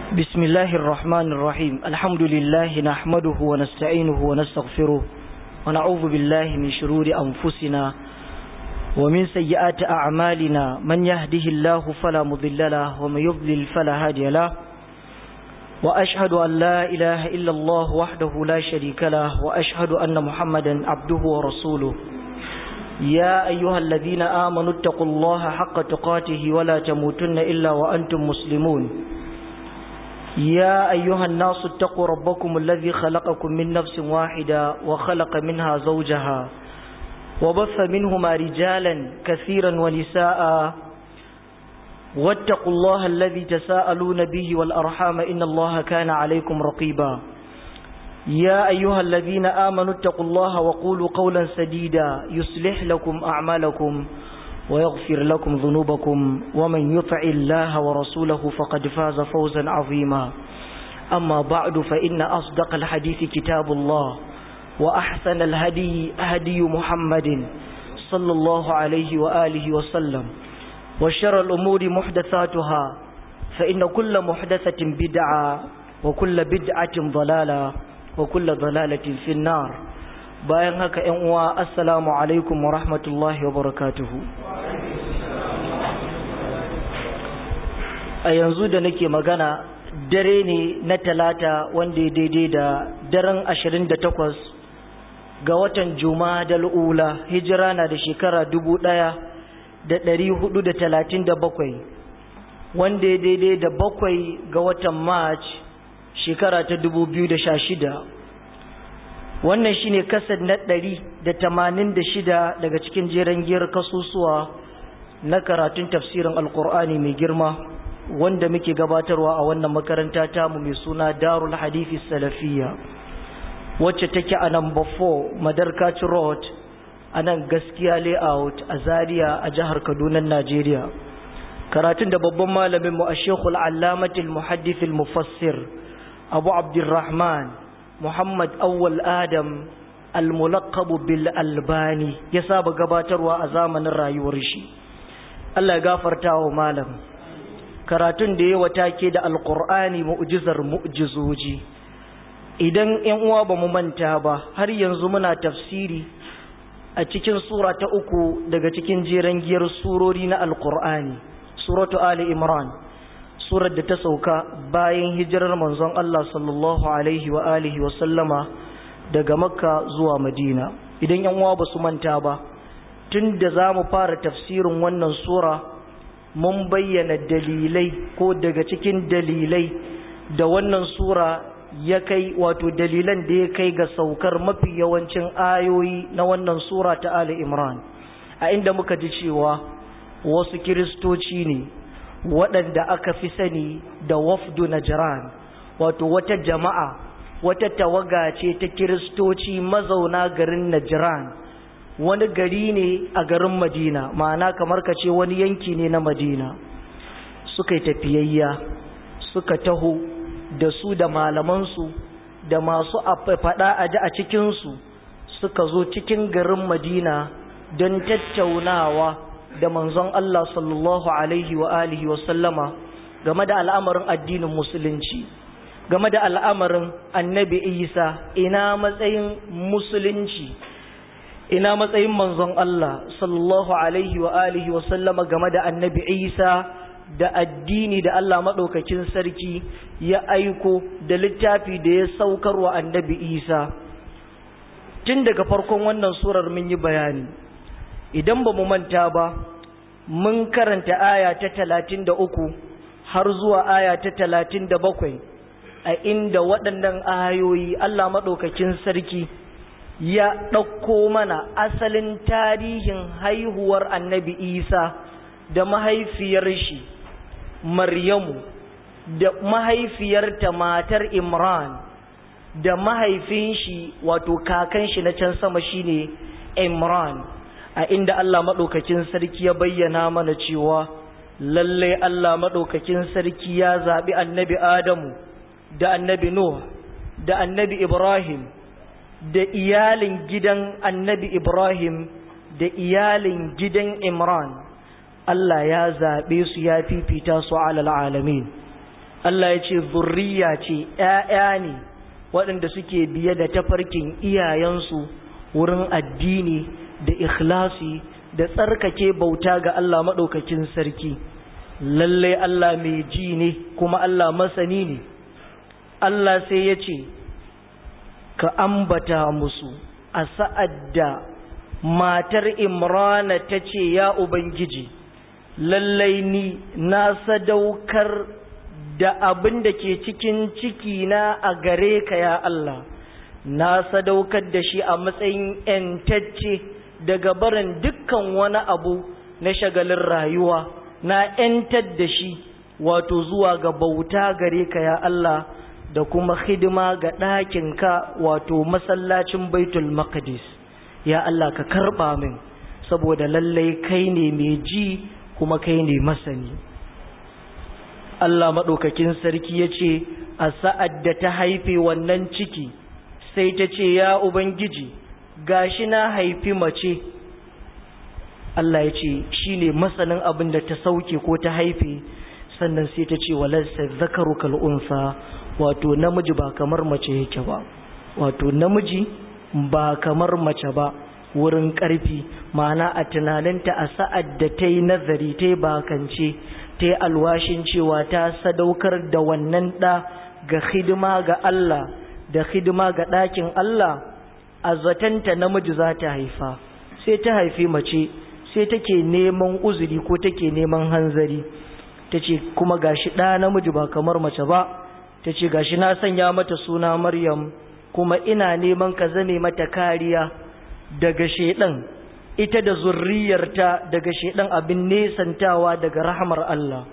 بسم الله الرحمن الرحيم الحمد لله نحمده ونستعينه ونستغفره ونعوذ بالله من شرور أنفسنا ومن سيئات أعمالنا من يهده الله فلا مضل له ومن يضلل فلا هادي له وأشهد أن لا إله إلا الله وحده لا شريك له وأشهد أن محمدا عبده ورسوله يا أيها الذين آمنوا اتقوا الله حق تقاته ولا تموتن إلا وأنتم مسلمون يا أيها الناس اتقوا ربكم الذي خلقكم من نفس واحدة وخلق منها زوجها وبث منهما رجالا كثيرا ونساء واتقوا الله الذي تساءلون به والأرحام إن الله كان عليكم رقيبا يا أيها الذين آمنوا اتقوا الله وقولوا قولا سديدا يصلح لكم أعمالكم ويغفر لكم ذنوبكم ومن يطع الله ورسوله فقد فاز فوزا عظيما أما بعد فإن أصدق الحديث كتاب الله وأحسن الهدي هدي محمد صلى الله عليه وآله وسلم وشر الأمور محدثاتها فإن كل محدثة بدعة وكل بدعة ضلالة وكل ضلالة في النار bayan haka ƴan uwa assalamu alaikum wa rahmatullahi wa barakatuhu a yanzu da nake magana dare ne na talata wanda ya daidai da daren 28 ga watan Jumadal Ula hijira na da shekara 1437 wanda ya daidai da 7 ga watan March shekara ta 2016 wannan shine kasad na 186 daga cikin jeren giyar kasusuwa na karatun tafsirin alkur'ani mai girma wanda muke gabatarwa a wannan makaranta tamu mai suna Darul Hadithi Salafiyya wacce take a number 4 Madarkaci Road a nan Gaskiya Layout a Zaria a jihar Kaduna Najeriya karatun da babban malamin mu Sheikhul Allamatul Muhaddithul Mufassir Abu Abdurrahman Muhammad Awwal Adam al-mulaqab bil Albani ya saba gabatarwa a zamanin rayuwar shi Allah ya gafarta wa malam karatun da ya watake da alqur'ani mu'jizar mu'jizoji idan ƴan uwa ba mu manta ba har yanzu muna tafsiri a cikin sura ta 3 daga cikin jeren giyar surori na alqur'ani suratu ali imran surar da ta sauka bayan hijirar manzon Allah sallallahu alaihi wa alihi wa sallama daga Makka zuwa Madina idan yan uwa ba su manta ba tun da zamu fara tafsirin wannan sura mun bayyana dalilai ko daga cikin dalilai da wannan sura ya kai wato dalilan da ya kai ga saukar mafi yawancin ayoyi na wannan sura ta Ali Imran a inda muka ji cewa wasu kiristoci ne waɗanda aka fi sani da wafdu Najran wato wata jama'a wata tawaga ce ta kiristoci mazauna garin Najran wani gari ne a garin Madina ma'ana kamar ka ce wani yanki ne na Madina suka yi tafiyayya suka taho da su da malamansu da masu faɗa a ji a cikinsu suka zo cikin garin Madina don tattaunawa da manzon Allah sallallahu alaihi wa alihi wa sallama game da al'amarin addinin musulunci game da al'amarin annabi Isa ina matsayin musulunci ina matsayin manzon Allah sallallahu alaihi wa alihi wa sallama game da annabi Isa da addini da Allah madaukakin sarki ya aiko da littafi da ya saukar wa annabi Isa tun daga farkon wannan surar mun yi bayani idan ba mu manta ba mun karanta aya ta 33 har zuwa aya ta 37 a inda waɗannan ayoyi Allah maɗaukakin sarki ya ɗauko mana asalin tarihin haihuwar annabi Isa da mahaifiyar shi Maryamu da mahaifiyarta matar Imran da mahaifin shi wato kakan shi na can sama shine Imran a inda Allah maɗaukakin sarki ya bayyana mana cewa lalle Allah maɗaukakin sarki ya zaɓi annabi Adamu da annabi Nuh da annabi Ibrahim da iyalin gidan annabi Ibrahim da iyalin gidan Imran Allah ya zaɓe su ya fifita su alal alamin Allah ya ce zurriya ce, ‘ya'ya ne waɗanda suke biye da tafarkin iyayensu wurin addini da ikhlasi da tsarkake bauta ga Allah maɗaukakin sarki. Lallai Allah mai ji ne kuma Allah masani ne. Allah sai ya ce, ka ambata musu a sa'ad da matar Imrana ta ce, ya Ubangiji, lallai ni na sadaukar da abin da ke cikin cikina a gare ka ya Allah, na sadaukar da shi a matsayin ‘yantacce daga barin dukkan wani abu na shagalin rayuwa, na ‘yantar da shi wato zuwa ga bauta gare ka ya Allah da kuma hidima ga ɗakinka wato masallacin Baitul Maqdis. Ya Allah ka karɓa min, saboda lallai kai ne mai ji kuma kai ne masani. Allah maɗaukakin sarki ya ce, a sa'ad da ta haife wannan ciki, sai ta ce, ya Ubangiji, gashi na haifi mace. Allah ya ce, shi ne masanin abin da ta sauke ko ta haife, sannan sai ta ce, walarsa zakaru kal'unsa, wato namiji ba kamar mace yake ba, wato namiji ba kamar mace ba wurin ƙarfi, ma'ana a tunaninta a sa'ad da ta yi nazari ta yi bakance ta yi alwashin cewa ta sadaukar da wannan ɗa ga hidima ga Allah da hidima ga ɗakin Allah, a zatanta namiji za ta haifa, sai ta haifi mace, sai take neman uzuri ko take neman hanzari, ta ce kuma gashi ɗa namiji ba kamar mace ba, ta ce gashi na sanya mata suna Maryam, kuma ina neman ka zame mata kariya daga shedan, ita da zurriyarta daga shedan abin nesantawa daga rahmar Allah.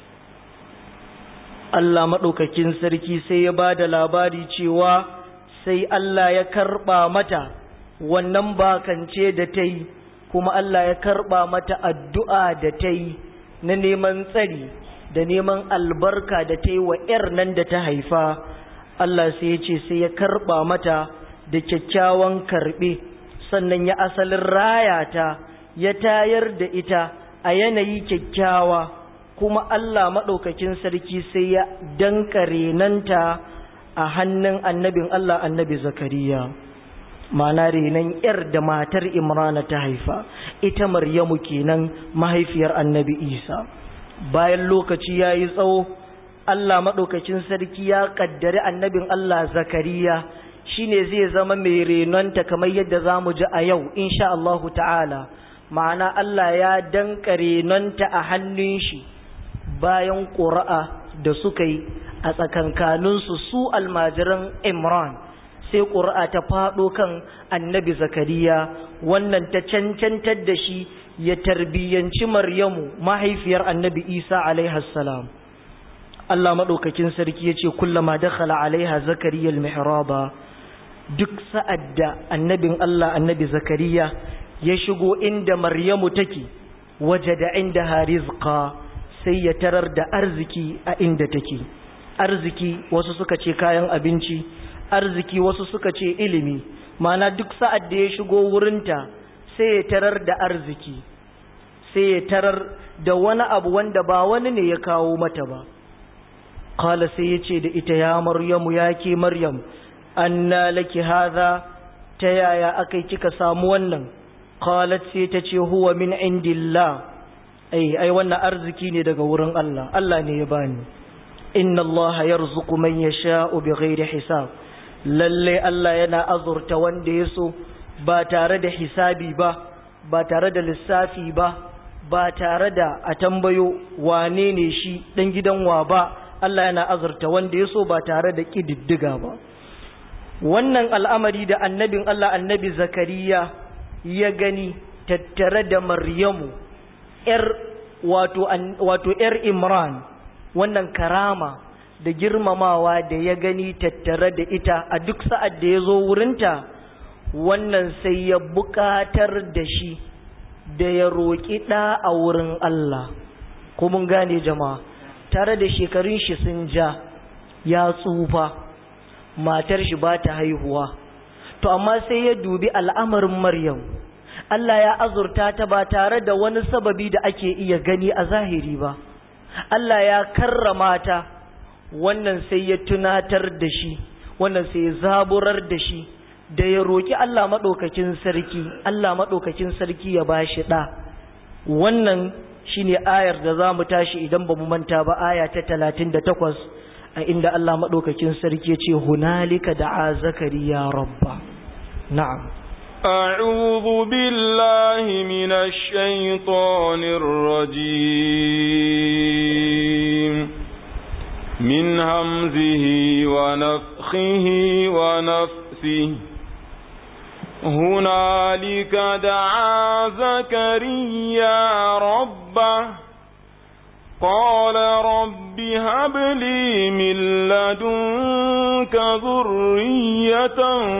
Allah maɗaukakin sarki sai ya ba da labari cewa sai Allah ya karɓa mata wannan bakance da ta yi, kuma Allah ya karɓa mata addu'a da ta yi na neman tsari da neman albarka da ta yi wa ‘yar nan da ta haifa. Allah sai ya ce sai ya karɓa mata da kyakkyawan karɓe, sannan ya asalin raya ta, ya tayar da ita a yanayi kyakkyawa, kuma Allah maɗaukakin sarki sai ya danka renanta a hannun annabin Allah, annabi Zakariya. Ma'ana renan ‘yar da matar Imrana ta haifa, ita Maryamu kenan mahaifiyar annabi Isa. Bayan lokaci ya yi tsawo, Allah maɗaukacin sarki ya ƙaddari annabin Allah Zakariya shi ne zai zama mai renonta kamar yadda za mu ji a yau, insha Allahu ta'ala. Ma'ana Allah ya danka renonta a hannun shi bayan ƙura'a da suka yi a tsakankaninsu su almajiran Imran, sai ƙura'a ta faɗo kan annabi Zakariya, wannan ta cancantar da shi ya tarbiyyanci Maryamu mahaifiyar annabi Isa alaihassalam. Allah maɗaukakin sarki ya ce, kullama dakhala alaiha Zakariya al-mihraba, duk sa'ad da annabin Allah annabi Zakariya ya shigo inda Maryamu take, wajada indaha rizqa, sai ya tarar da arziki a inda take. Arziki wasu suka ce kayan abinci, arziki wasu suka ce ilimi, ma'ana duk sa'ad da ya shigo wurinta sai ya tarar da arziki, sai ya tarar da wani abu wanda ba wani ne ya kawo mata ba. Qala sai ya ce da ita, ya Maryamu, ya ke Maryam, anna laki hadha, ta yaya akai kika samu wannan? Qalat sai ta ce, huwa min indillah, ai wannan arziki ne daga wurin Allah, Allah ne ya bani. Inna Allah yarzuqu man yasha'u bighairi hisab, lalle Allah yana azurta wanda ya so ba tare da hisabi ba, ba tare da lissafi ba, ba tare da a tambayo wane ne shi dan gidan wa ba. Allah yana azurta wanda ya so ba tare da kididdiga ba. Wannan al'amari da annabin Allah annabi Zakariya ya gani tattare da Maryamu wato ‘yar Imran, wannan karama da girmamawa da ya gani tattare da ita a duk sa'ad da ya zo wurinta, wannan sai ya buƙatar da shi da ya roƙi ɗa a wurin Allah. Ko mun gane jama'a, tare da shekarun shi sun ja, ya tsufa, matar shi ba ta haihuwa, to amma sai ya dubi al'amarin Maryam. Allah ya azurta ta ba tare da wani sababi da ake iya gani a zahiri ba. Allah ya karrama ta wannan sai ya tunatar da shi, wannan sai ya zaburar da shi da ya roki Allah madaukakin sarki ya bashi ɗa. Wannan shine ayar da zamu tashi idan bamu manta ba, aya ta 38, a inda Allah madaukakin sarki ya ce hunalika da'a zakariya rabba. Na'am. أعوذ بالله من الشيطان الرجيم من همزه ونفخه ونفثه هنالك دعا زكريا ربه قال رب هب لي من لدنك ذرية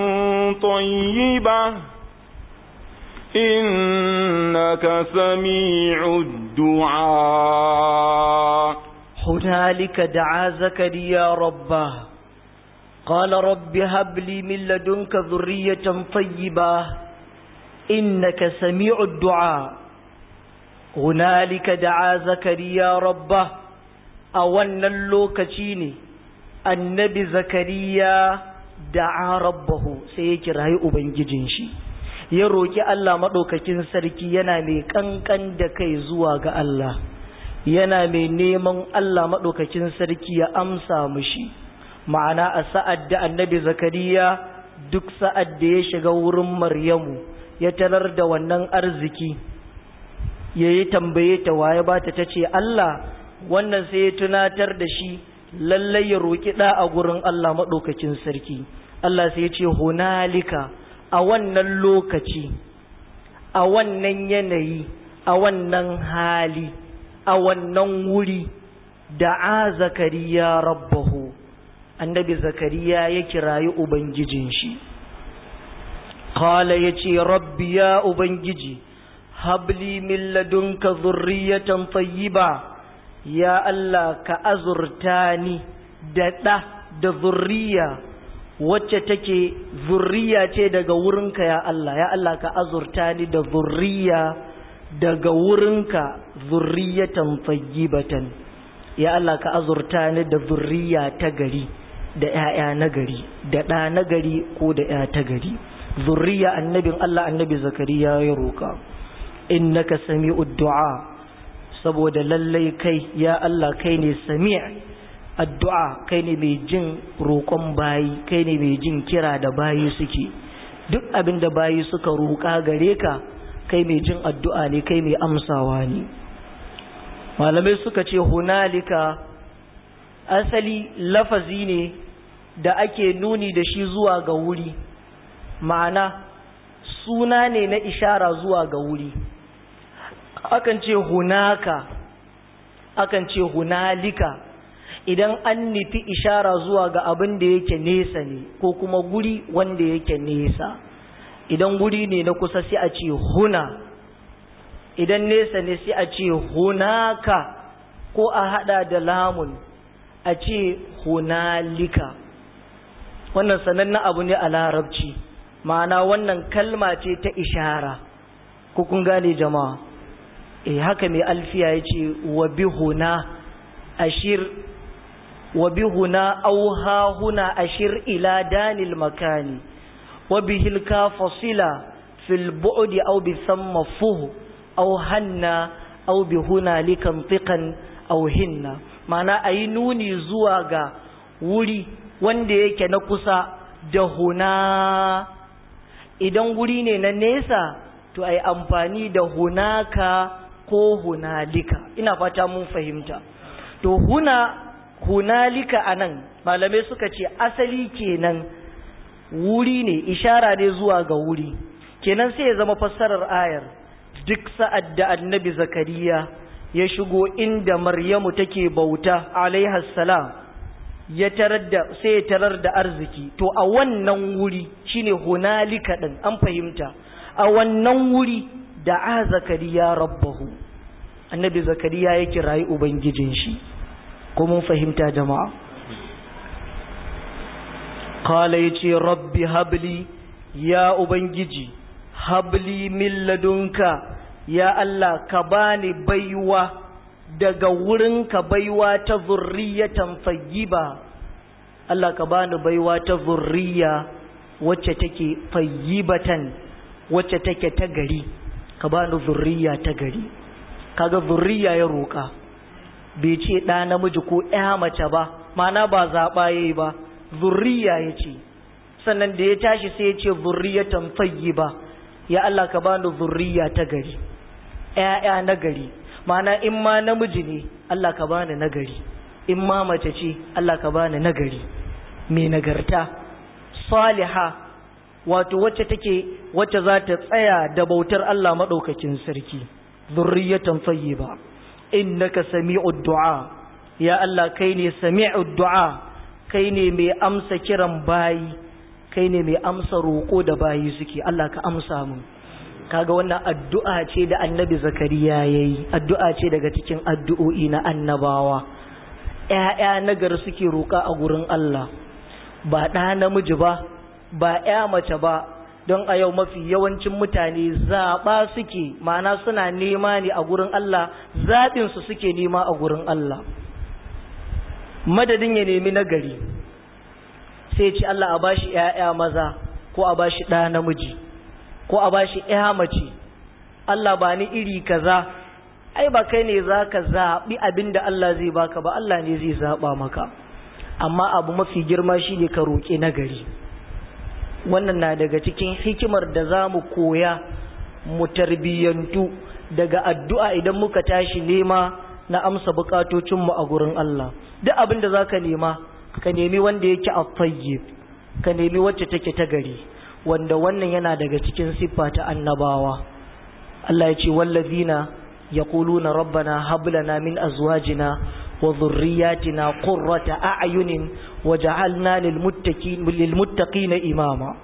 طيبة إنك سميع الدعاء هنالك دعا زكريا ربه قال رب هب لي من لدنك ذرية طيبة إنك سميع الدعاء هنالك دعا زكريا ربه أولنا اللوكتيني النبي زكريا دعا ربه سيكره أبنججنشي يروكي الله مدوكتين سركي ينامي كنكن دكي زواغ الله ينامي نيمن الله مدوكتين سركي أمسى مشي ma'ana a sa'ad da annabi zakariya duk sa'ad da ya shiga wurin maryamu ya tarar da wannan arziki ya yi tambaye ta waye ba ta ce Allah, wannan sai ya tunatar da shi lallai ya roƙi ɗa a gurin Allah maɗaukakin sarki. Allah sai ya ce hunalika, a wannan lokaci, a wannan yanayi, a wannan hali, a wannan wuri da'a zakariya rabbahu, annabi zakariya ya kirayi ubangijin shi. Qala yace rabbi ya ubangiji habli min ladunka zurriyatan tayyiba, ya Allah ka azurta ni da ɗa da zurriya wacce take zurriya ce daga wurinka ya Allah. Ya Allah ka azurta ni da zurriya daga wurinka, zurriyatan tayyibatan. Ya Allah ka azurta ni da zurriya ta gari, da ‘ya'ya na gari, da ɗa na gari ko da ‘ya ta gari. Zurriya annabin Allah, annabi zakariya ya roƙa. Innaka sami'ud du'a, saboda lallai kai ya Allah kai ne sami' addu'a, kai ne mai jin roƙon bayi, kai ne mai jin kira da bayi suke. Duk abin da bayi suka roƙa gare ka, kai mai jin addu'a ne, kai mai amsawa ne. Malamai suka ce hunalika asali lafazi ne da ake nuni da shi zuwa ga wuri, ma'ana suna ne na ishara zuwa ga wuri. Akan ce hunaka, akan ce hunalika idan an nufi ishara zuwa ga abin da yake nesa ne ko kuma guri wanda yake nesa. Idan guri ne na kusa sai a ce huna, idan nesa ne sai a ce hunaka, ko a hada da lamun a ce hunalika. Wannan sanannen abu ne a larabci, ma'ana wannan kalma ce ta ishara. Ko kun gane jama'a? Haka mai alfiya ya ce wa bihuna ashir, wa bihuna auha huna ashir ila danil makani wa bihil ka fasila fil bu'di aw bi thamma fuhu aw hanna aw bi hunalikan tiqan aw hinna. Ma'ana ayi nuni zuwa ga wuri wanda yake na kusa da huna. Idan guri ne na nesa to ayi amfani da hunaka ko hunalika. Ina fata mun fahimta. To hunalika anan malamai suka ce asali kenan wuri ne, ishara ne zuwa ga wuri. Kenan sai ya zama fassarar ayar duk sa'ad da annabi zakariya ya shigo inda maryamu take bauta alaiha salam, ya tarar da arziki, to a wannan wuri shine hunalika din. An fahimta? A wannan wuri da zakariya rabbahu, annabi zakariya ya kirayi ubangijin shi. Ko mun fahimta jama'a? Qala yace rabbi habli, ya ubangiji habli min ladunka, ya Allah ka bani baiwa daga wurinka baiwa ta zurriyatan tayyiba. Allah ka bani baiwa ta zurriya wacce take tayyibatan, wacce take ta gari, ka bani zurriya ta gari. Kaga zurriya ya roƙa, bai ce ɗa namiji ko ƴa mace ba, mana ba zaɓa yayi ba, zurriya ya ce. Sannan da ya tashi sai ya ce zurriyatan tayyiba, ya Allah ka bani zurriya ta gari, ƴaƴa na gari. Mana in ma namiji ne Allah ka bani nagari, in ma mace ce Allah ka bani nagari, mai nagarta, saliha, wato wacce za ta tsaya da bautar Allah madaukakin sarki. Zurriyatan tayyiba innaka sami'ud du'a, ya Allah kai ne sami'ud du'a, kai ne mai amsa kiran bayi, kai ne mai amsa roƙo da bayi suke. Allah ka amsa mun. Kaga wannan addu'a ce da annabi Zakariya yayi, addu'a ce daga cikin addu'o'i na annabawa. ƴaƴa nagari suke roƙa a gurin Allah, ba ɗa namiji ba, ba ƴa mace ba. Don a yau mafi yawancin mutane zaɓa suke, ma'ana suna nema ne a gurin Allah, zaɓinsu suke nema a gurin Allah. Madadin ya nemi nagari sai ce Allah a bashi ƴaƴa maza, ko a bashi ɗa namiji, ko a bashi ƴa mace. Allah ba ni iri kaza. Ai ba kai ne zaka zaɓi abinda Allah zai baka ba, Allah ne zai zaɓa maka. Amma abu mafi girma shine ka roƙi nagari. Wannan na daga cikin hikimar da za mu koya, mu tarbiyyantu daga addu'a idan muka tashi nema na amsa bukatocinmu a gurin Allah. Duk abin da za ka nema, ka nemi wanda yake at-tayyib, ka nemi wacce take ta gari, wanda wannan yana daga cikin siffa ta annabawa. Allah ya ce wallazina yaquluna rabbana hab lana min azwajina wa dhurriyyatina qurrata a'yunin waj'alna lilmuttaqina imama.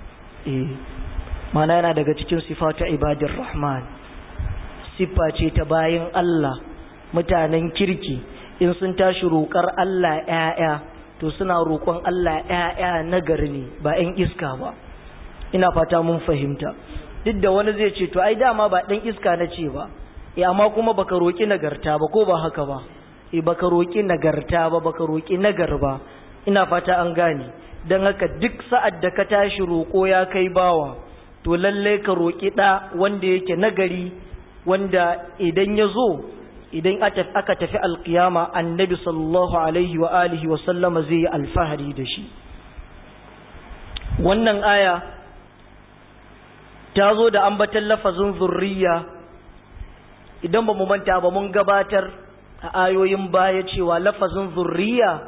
Mana yana daga cikin sifatu ibadir rahman, siffa ce ta bayin Allah mutanen kirki. In sun tashi roƙar Allah ƴaƴa, to suna roƙon Allah ƴaƴa nagari ne, ba ƴan iska ba. Ina fata mun fahimta. Duk da wani zai ce to ai dama ba ɗan iska na ce ba, amma kuma baka roƙi nagarta ba, ko ba haka ba? Baka roƙi nagarta ba, baka roƙi nagar ba. Ina fata an gane. Don haka duk sa'ad da ka tashi roƙo ya kai bawa, to lalle ka roƙi ɗa wanda yake nagari, wanda idan ya zo, idan aka tafi alƙiyama, annabi sallallahu alaihi wa alihi wa sallama zai yi alfahari da shi. Wannan aya ta zo da ambatan lafazin zurriya. Idan ba mu manta ba, mun gabatar a ayoyin baya cewa lafazin zurriya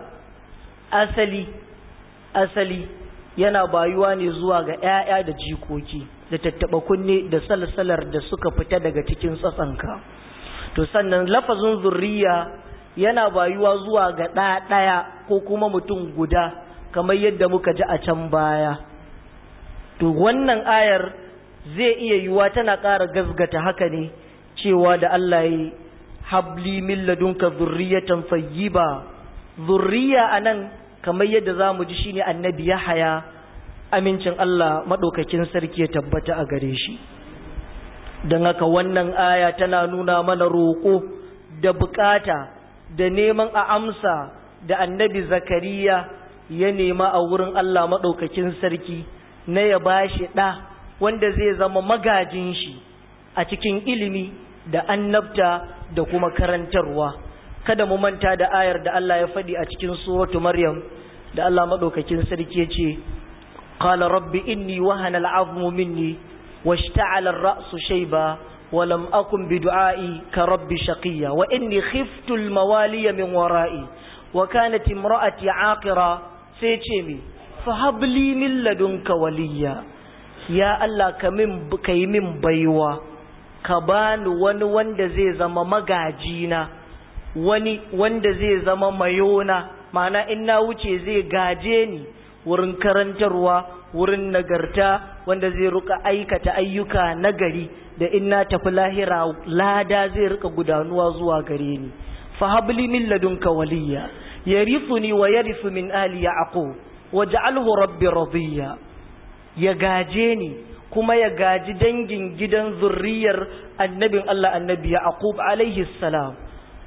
asali yana bayuwa ne zuwa ga ƴaƴa da jikoki da tattaɓa kunne da salsalar da suka fita daga cikin tsatsanka. To sannan lafazin zurriya yana bayuwa zuwa ga ɗaya ko kuma mutum guda, kamar yadda muka ji a can baya. To wannan ayar zai iya yiwuwa tana ƙara gazgata haka ne, cewa da Allah ya habli min ladunka zurriyatan tayyiba. Zurriya anan kamar yadda zamu ji shine annabi Yahaya, amincin Allah madaukakin sarki ya tabbata a gare shi. Dan haka wannan aya tana nuna mana roƙo da bukata da neman a amsa da annabi Zakariya ya nema a wurin Allah madaukakin sarki na ya bashi ɗa wanda zai zama magajin shi a cikin ilimi da annabta da kuma karantarwa. Kada mu manta da ayar da Allah ya faɗi a cikin suratu Maryam, da Allah madaukakin sarki ya ce qala rabbi inni wahana al'azmu minni washta'ala ar-ra'su shayba wa lam akun bi du'a'i ka rabbi shaqiya wa inni khiftu al-mawaliya min wara'i wa kanat imra'ati 'aqira. sai ce mi fa habli min ladunka waliya, ya Allah ka yi min baiwa, ka bani wani wanda zai zama magajina, wani wanda zai zama mayona, ma'ana in na wuce zai gaje ni wurin karantarwa, wurin nagarta, wanda zai rika aikata ayyuka nagari, da in na tafi lahira lada zai rika gudanuwa zuwa gare ni. fa habli min ladunka waliya yarithuni wa yarithu min ali yaqub waj'alhu rabbi radiya. ya gaje ni kuma ya gaji dangin gidan zurriyar annabin Allah annabi Yaqub alaihi salam,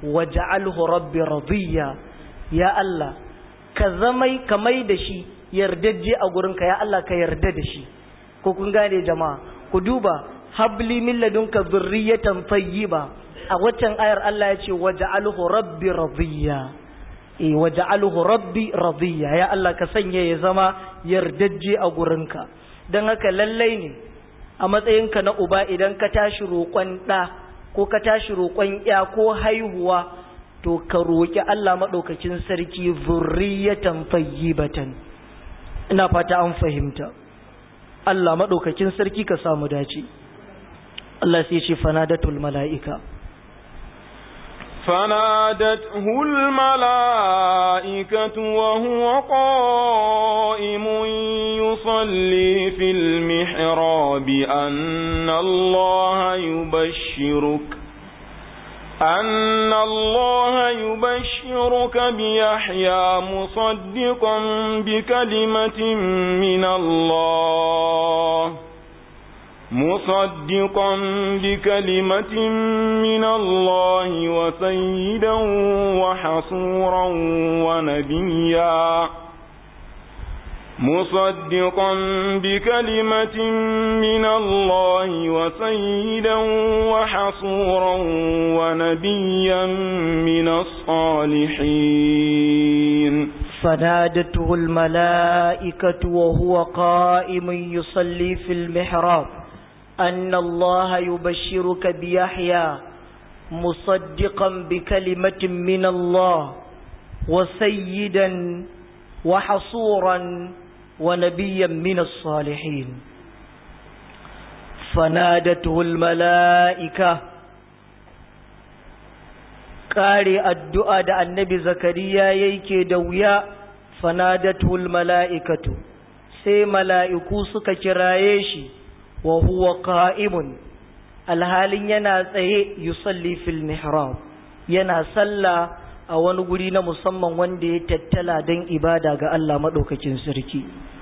waj'alhu rabbi radiya, ya Allah ka mai da shi yardajje a gurinka, ya Allah ka yarda da shi. Ko kun gane jama'a? Ku duba, habli min ladunka dhurriyatan tayyiba, a waccan ayar Allah ya ce waj'alhu rabbi radiya, waj'alhu rabbi radiya, ya Allah ka sanya ya zama yardajje a gurinka. Dan haka lallai ne a matsayinka na uba, idan ka tashi roƙon ɗa ko ka tashi roƙon ya ko haihuwa, to ka roƙi Allah maɗaukakin sarki zurriyatan tayyibatan. Ina fata an fahimta. Allah maɗaukakin sarki ka samu dace. Allah sai ce fanadatul mala'ika. فنادته الملائكة وهو قائم يصلي في المحراب أن الله يبشرك بيحيى مصدقا بكلمة من الله وسيدا وحصورا ونبيا من الصالحين. فنادته الملائكة وهو قائم يصلي في المحراب أن الله يبشرك بيحيى مصدقا بكلمة من الله وسيدا وحصورا ونبيا من الصالحين. فنادته الملائكة، قارئ الدعاء دا النبي زكريا يكي دويا. فنادته الملائكة، سي ملائكو سكا كرايشي وهو قائم الحال ينا يصلي في المحراب، ينا صلى a wani guri na musamman wanda ya tattala don ibada ga Allah maɗaukakin sarki.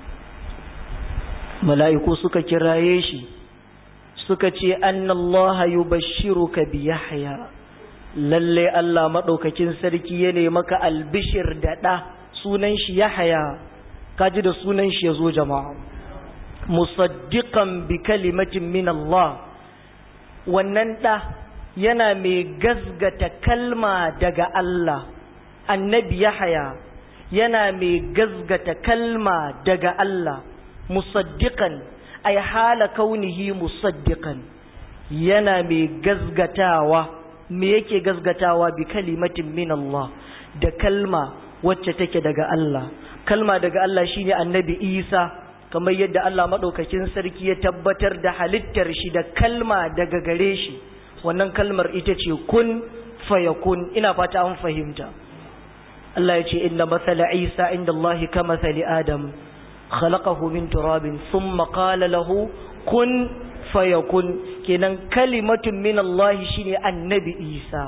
Mala'iku suka kiraye shi suka ce annallaha yubashshiruka bi Yahya, lalle Allah maɗaukakin sarki ya ne maka albishir da ɗa, sunan shi Yahya. Kaji da sunan shi ya zo jama'a. Musaddiqan bi kalimatin min Allah, wannan ɗa yana mai gazgata kalma daga Allah. Annabi Yahya yana mai gazgata kalma daga Allah. Musaddiqan ay hala kaunihi musaddiqan, yana mai gazgatawa. Me yake gazgatawa? Bi kalimatin min Allah, da kalma wacce take daga Allah. Kalma daga Allah shine Annabi Isa, kamar yadda Allah madaukakin sarki ya tabbatar da halittar shi da kalma daga gare shi. Wannan kalmar ita ce kun fayakun. Ina fata an fahimta. Allah ya ce inna mathala Isa inda Allah ka mathali Adam, khalaqahu min turabin thumma qala lahu kun fayakun. Kenan kalimatun min Allah shine Annabi Isa.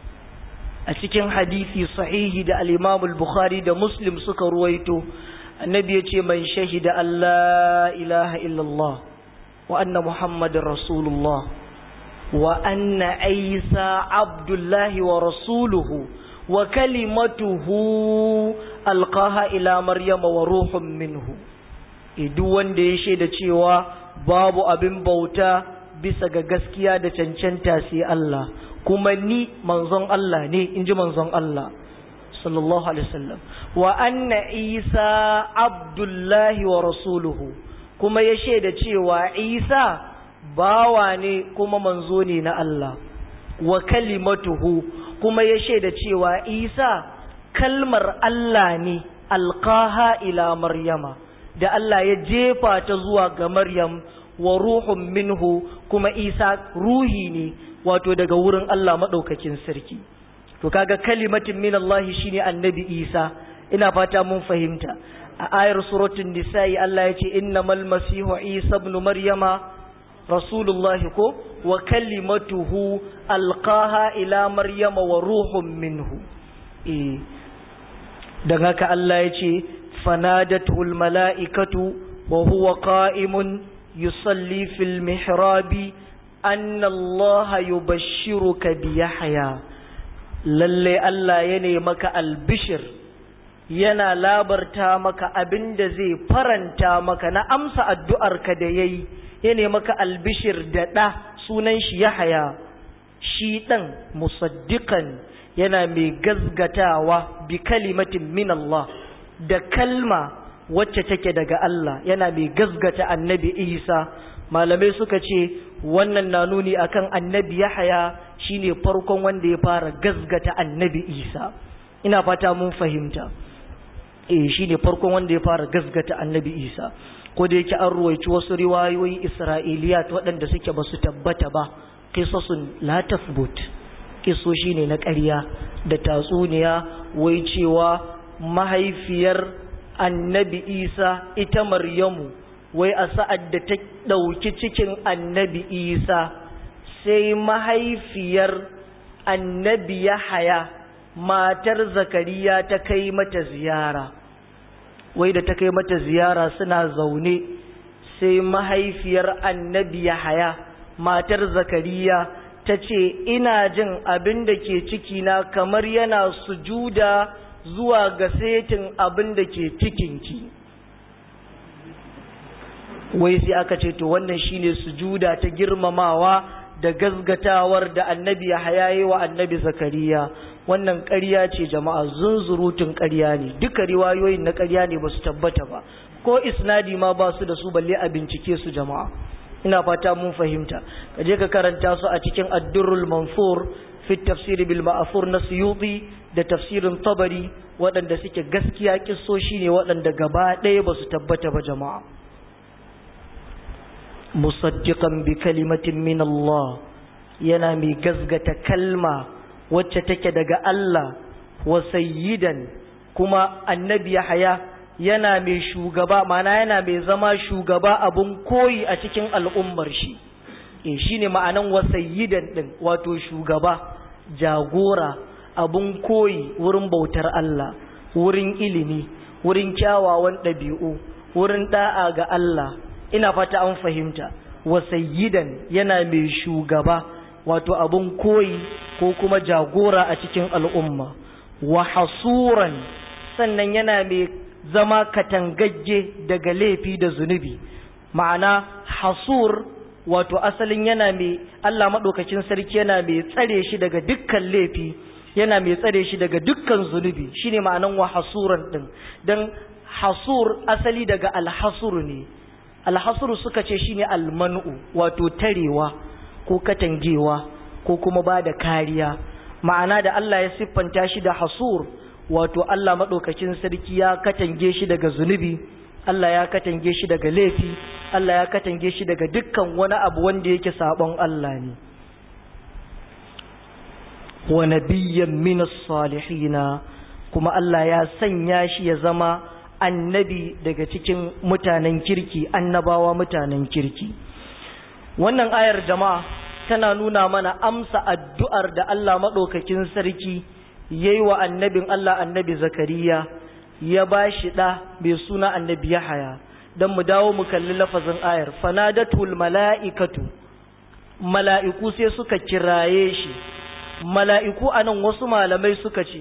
A cikin hadisi sahihi da al-Imam al-Bukhari da Muslim suka ruwaito, Annabi ya ce man shahida alla ilaha illallah wa anna Muhammadar Rasulullah wa anna Isa abdullahi wa rasuluhu wa kalimatuhu alqaha ila maryama wa ruhun minhu. Duk wanda ya shaida cewa babu abin bauta bisa ga gaskiya da cancanta sai Allah, kuma ni manzon Allah ne, inji manzon Allah sallallahu alaihi wasallam. Wa anna Isa abdullahi wa rasuluhu, kuma ya shaida cewa Isa bawa ne kuma manzo ne na Allah. Wa kalimatuhu, kuma ya shaida cewa Isa kalmar Allah ne, alqaha ila maryama, da Allah ya jefa ta zuwa ga Maryam. Wa ruhun minhu, kuma Isa ruhi ne, wato daga wurin Allah madaukakin sarki. To kaga kalimatin min Allah shine Annabi Isa. Ina fata mun fahimta. A ayar suratul nisa'i Allah ya ce innamal masihu Isa ibn maryama rasulullah ko wa kalimatuhu alqaha ila maryama wa ruhun minhu. Dan haka Allah ya ce fanadatul mala'ikatu wa huwa qa'imun yusalli fil mihrabi anna Allah yubashshiruka bi Yahya, lalle Allah ya maka albishir yana labarta maka abin da zai faranta maka na amsa addu'arka da yayi ya maka albishir da ɗa sunan shi Yahaya shi ɗan musaddiqan yana mai gazgatawa bi kalimatin min Allah da kalma wacce take daga Allah, yana mai gazgata annabi Isa. Malamai suka ce wannan na nuni akan annabi Yahaya shine farkon wanda ya fara gazgata annabi Isa. Ina fata mun fahimta. Shine farkon wanda ya fara gazgata annabi Isa. Ko da yake an ruwaici wasu riwayoyi Isra'iliyat waɗanda suke basu tabbata ba, qisasun la tathbut, kisoshi ne na ƙarya da tatsuniya, wai cewa mahaifiyar annabi Isa ita Maryamu wai a sa'ad da ta ɗauki cikin annabi Isa sai mahaifiyar annabi Yahaya matar Zakariya ta kai mata ziyara. Wai da ta kai mata ziyara suna zaune sai mahaifiyar annabi Yahaya matar Zakariya ta ce, ina jin abin da ke cikina kamar yana sujuda zuwa ga setin abin da ke cikinki. Wai sai aka ce to wannan shine sujuda ta girmamawa da gazgatawar da annabi Yahaya yi wa annabi Zakariya. Wannan ƙarya ce jama'a, zunzurutun ƙarya ne, duka riwayoyin na ƙarya ne ba su tabbata ba, ko isnadi ma ba su da su balle a bincike su jama'a. Ina fata mun fahimta. Ka je ka karanta su a cikin Ad-Durrul Manthur fi tafsir bil Ma'thur na Suyuti da tafsirin Tabari, waɗanda suke gaskiya kissoshi ne waɗanda gaba ɗaya ba su tabbata ba jama'a. Musaddiqan bi kalimatin min Allah, yana mai gazgata kalma wacce take daga Allah, wa sayyidan, kuma annabi Yahaya yana mai shugaba, mana yana mai zama shugaba abun koyi a cikin al'ummar shi. Shine ma'anan wa sayyidan din, wato shugaba, jagora, abun koyi wurin bautar Allah, wurin ilimi, wurin kyawawan ɗabi'u, wurin da'a ga Allah. Ina fata an fahimta. Wa sayyidan, yana mai shugaba, wato abun koyi ko kuma jagora a cikin al'umma. Wa hasuran, sannan yana mai zama katangagge daga laifi da zunubi. Ma'ana hasur, wato asalin yana mai, Allah maɗaukacin sarki yana mai tsare shi daga dukkan laifi, yana mai tsare shi daga dukkan zunubi. Shine ma'anan wa hasuran din. Dan hasur asali daga alhasuru ne. Alhasuru suka ce shine almanu, wato tarewa ko katangewa ko kuma ba da kariya. Ma'ana da Allah ya siffanta shi da hasur, wato Allah maɗaukacin sarki ya katange shi daga zunubi, Allah ya katange shi daga laifi, Allah ya katange shi daga dukkan wani abu wanda yake sabon Allah ne. Wa nabiyyan minas salihina, kuma Allah ya sanya shi ya zama annabi daga cikin mutanen kirki, annabawa mutanen kirki. Wannan ayar jama'a tana nuna mana amsa addu'ar da Allah maɗaukakin sarki yayi wa annabin Allah annabi Zakariya, ya ba shi ɗa mai suna annabi Yahaya. Don mu dawo mu kalli lafazin ayar, fanadatul mala'ikatu, mala'iku sai suka kiraye shi. Mala'iku anan wasu malamai suka ce,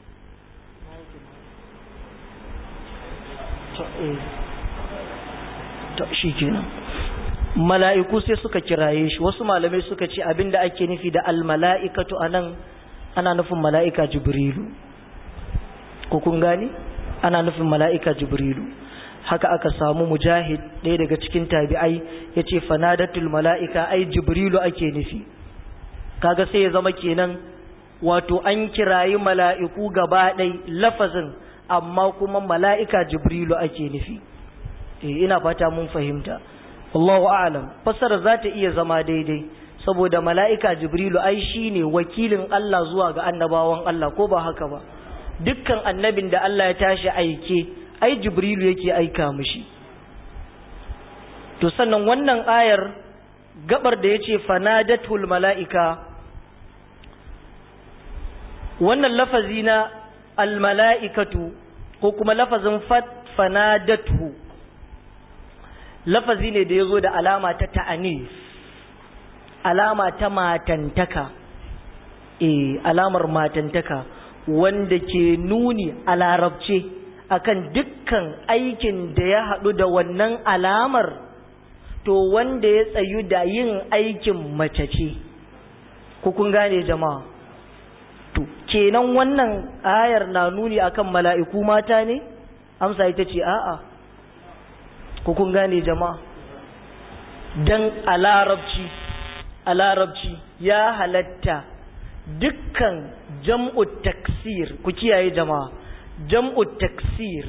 shi kenan, mala'iku sai suka kiraye shi. Wasu malamai suka ce abinda ake nufi da almala'ikatu anan ana nufin mala'ika Jibrilu, ko kun gani? Ana nufin mala'ika Jibrilu. Haka aka samu Mujahid, ɗaya daga cikin tabi'ai, ya ce fanadatul mala'ika ai Jibrilu ake nufi. Kaga sai ya zama kenan wato an kirayi mala'iku gaba ɗai lafazin, amma kuma mala'ika Jibrilu ake nufi. Ina fata mun fahimta. Allahu a'lam. Fassara za ta iya zama daidai, saboda mala'ika Jibrilu ai shine wakilin Allah zuwa ga annabawan Allah, ko ba haka ba? Dukkan annabin da Allah ya tashi aike, ai Jibrilu yake aika mishi. To sannan wannan ayar gabar da yace fanadatul mala'ika, wannan lafazi na almala'ikatu ko kuma lafazin fanadatu, lafazi ne da yazo da alama ta ta'anis, alama ta matantaka. alamar matantaka wanda ke nuni a larabce akan dukkan aikin da ya haɗu da wannan alamar, to wanda ya tsayu da yin aikin mace ce. Kun gane jama'a? To kenan wannan ayar na nuni akan mala'iku mata ne? Amsa ita ce a'a. Kun gane jama'a? Dan a larabci ya halatta dukkan jam'u taksir, ku kiyaye jama'a, jam'u taksir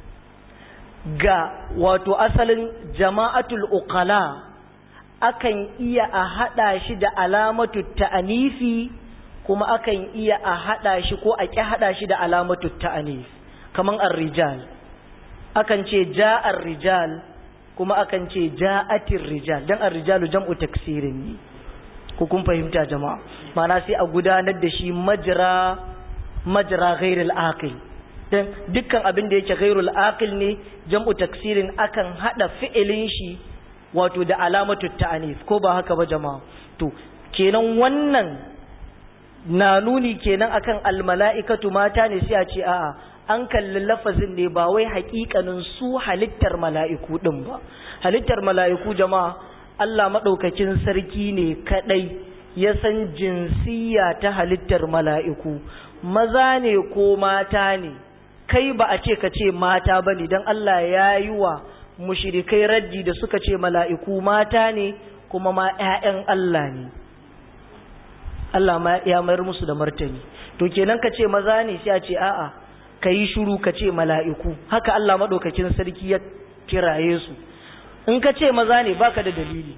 ga wato asalin jama'atul uqala akan iya a hada shi da alamatu ta'anifi, kuma akan iya a hada shi ko a ki hada shi da alamatu ta'anif. Kaman ar-rijal akan ce ja'ar rijal, kuma akan ce ja'atir rijal, dan ar-rijalu jam'u taksirin ne. Ko kun fahimta jama'a? Ma'ana sai a gudanar da shi majra ghairul aqil, dan dukkan abin da yake ghairul aqil ne jam'u taksirin akan hada fi'ilin shi wato da alamatu ta'anif, ko ba haka ba jama'a? To kenan wannan na nuni kenan akan almala'ikatu mata ne, sai a ce a'a, an kalli lafazin ne ba wai haƙiƙanin su halittar mala'iku din ba. Halittar mala'iku jama'a, Allah madaukakin sarki ne kadai ya san jinsiya ta halittar mala'iku, maza ne ko mata ne, kai ba a ce ka ce mata bane, dan Allah ya yi wa mushrikai raddi da suka ce mala'iku mata ne kuma ma ‘ya'yan Allah ne. Allah ma ya mayar musu da martani. To kenan ka ce maza ne, sai a ce a'a, ka yi shuru ka ce mala'iku. Haka Allah maɗaukakin sarki ya kiraye su. In ka ce maza ne baka da dalili.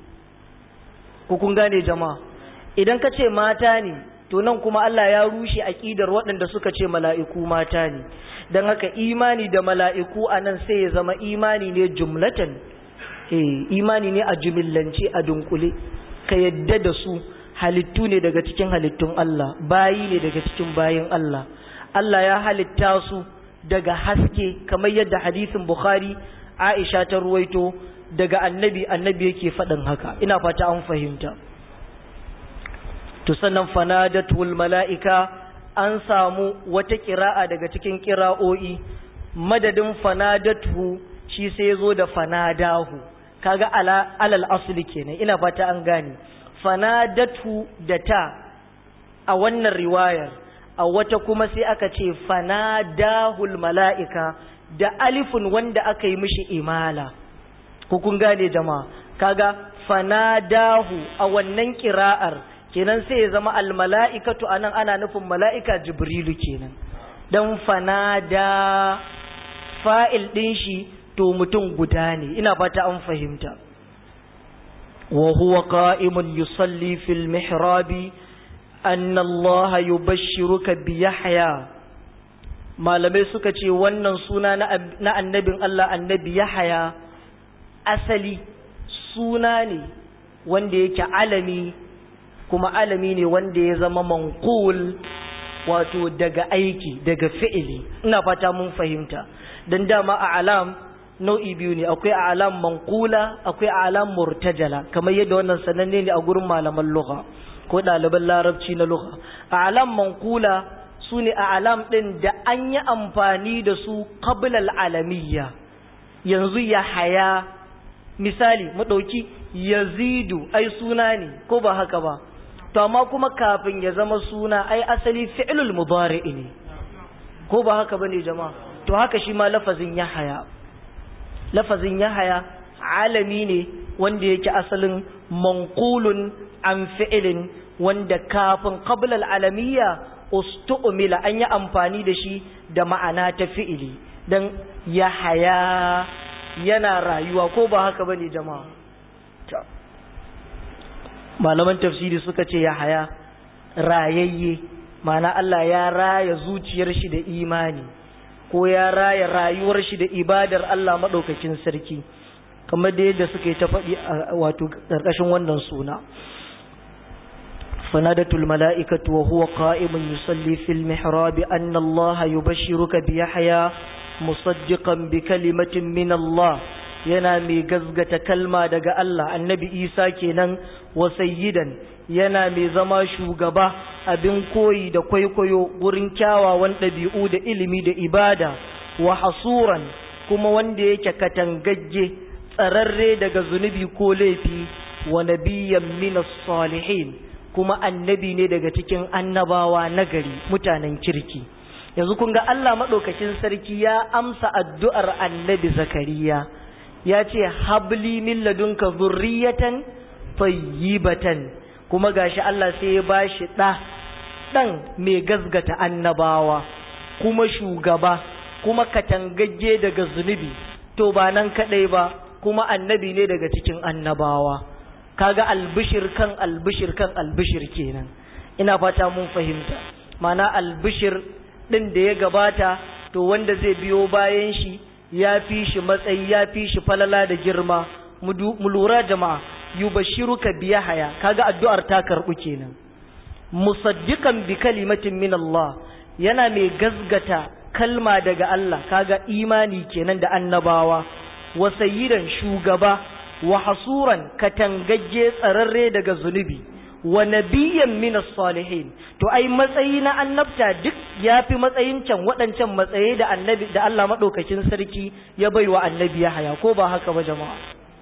Kun gane jama'a? Idan ka ce mata ne, to nan kuma Allah ya rushe aƙidar waɗanda suka ce mala'iku mata ne. Don haka imani da mala'iku a nan sai ya zama imani ne jumlatan, imani ne a jumillance, a dunkule, ka yadda da su halittu ne daga cikin halittun Allah, bayi ne daga cikin bayin Allah. Allah ya halitta su daga haske, kamar yadda hadisin Bukhari Aisha ta ruwaito daga annabi yake faɗin haka. Ina fata an fahimta. To sannan fanadatul mala'ika, an samu wata ƙira'a daga cikin ƙira'o'i, madadin fanadatu shi sai zo da fanadahu, kaga alal asli kenan. Ina fata an gane. Fanadatu da ta a wannan riwayar, a wata kuma sai aka ce fanadahul mala'ika da alifun wanda aka yi mishi imala. Kun gane jama'a? Kaga fanadahu a wannan ƙira'ar kenan sai ya zama almala'ikatu anan ana nufin mala'ika Jibrilu kenan, dan fanada fa'il din shi to mutum guda ne. Ina fata an fahimta. wa huwa qa'imun yusalli fil mihrabi anna Allah yubashshiruka bi Yahya. Malamai suka ce wannan suna na annabin Allah, annabi Yahya, asali suna ne wanda yake alami, kuma alami ne wanda ya zama manqul, wato daga aiki, daga fi'ili. Ina fata mun fahimta. Dan dama a alam nau'i biyu ne, akwai alam manqula, akwai alam murtajala, kamar yadda wannan sananne ne a gurin malaman lugha ko ɗaliban larabci na lugha. Alam manqula sune alam din da an yi amfani da su qabla al-alamiyya. Yanzu Yahaya misali mu dauki Yazidu, ai suna ne ko ba haka ba? To amma kuma kafin ya zama suna ai asali fi'lul mudari ne, ko ba haka bane jama'a? To haka shi ma lafazin Yahaya, lafazin Yahaya alami ne wanda yake asalin manqulun an fi'ilin, wanda kafin qabla al-alamiyya ustu'mila, an yi amfani da shi da ma'ana ta fi'ili. Dan Yahaya yana rayuwa, ko ba haka bane jama'a? Malaman tafsiri suka ce Yahaya rayayye, ma'ana Allah ya raya zuciyar shi da imani, ko ya raya rayuwar shi da ibadar Allah madaukakin sarki, kamar da yadda suka yi ta faɗi wato ƙarƙashin wannan suna. fanadatul mala'ikatu wa huwa qa'imun yusalli fil mihrab anna Allah yubashshiruka bi Yahya musaddiqan bi kalimatin min Allah, yana mai gazgata kalma daga Allah, annabi Isa kenan, wa sayyidan, yana mai zama shugaba, abin koyi da kwaikwayo gurin kyawawan ɗabi'u da ilimi da ibada, wa hasuran kuma wanda yake katangagge tsararre daga zunubi ko laifi, wa nabiyyan minas salihin kuma annabi ne daga cikin annabawa nagari mutanen kirki. Yanzu kun ga Allah maɗaukakin sarki ya amsa addu'ar annabi Zakariya, ya ce habli min ladunka zurriyatan tayyibatan, kuma gashi Allah sai ya bashi ɗan mai gazgata annabawa kuma shugaba kuma katangagge daga zunubi. To ba nan kaɗai ba, kuma annabi ne daga cikin annabawa. Kaga albishir kan albishir kan albishir kenan. Ina fata mun fahimta. Mana albishir ɗin da ya gabata, to wanda zai biyo bayan shi ya fi shi matsayi, ya fi shi falala da girma. Mu lura jama'a, yubashiruka bi Yahya, kaga addu'ar ta karɓu kenan. Musaddiqan bi kalimatin min Allah, yana mai gazgata kalma daga Allah, kaga imani kenan da annabawa. Wa sayyidan shugaba, wa hasuran katangagge tsararre daga zunubi, wa nabiyyan minas salihin. To ai matsayi na annabta duk yafi matsayin can waɗancan matsayi da annabi da Allah madaukakin sarki ya baiwa annabi Yahya, ko ba haka ba jama'a?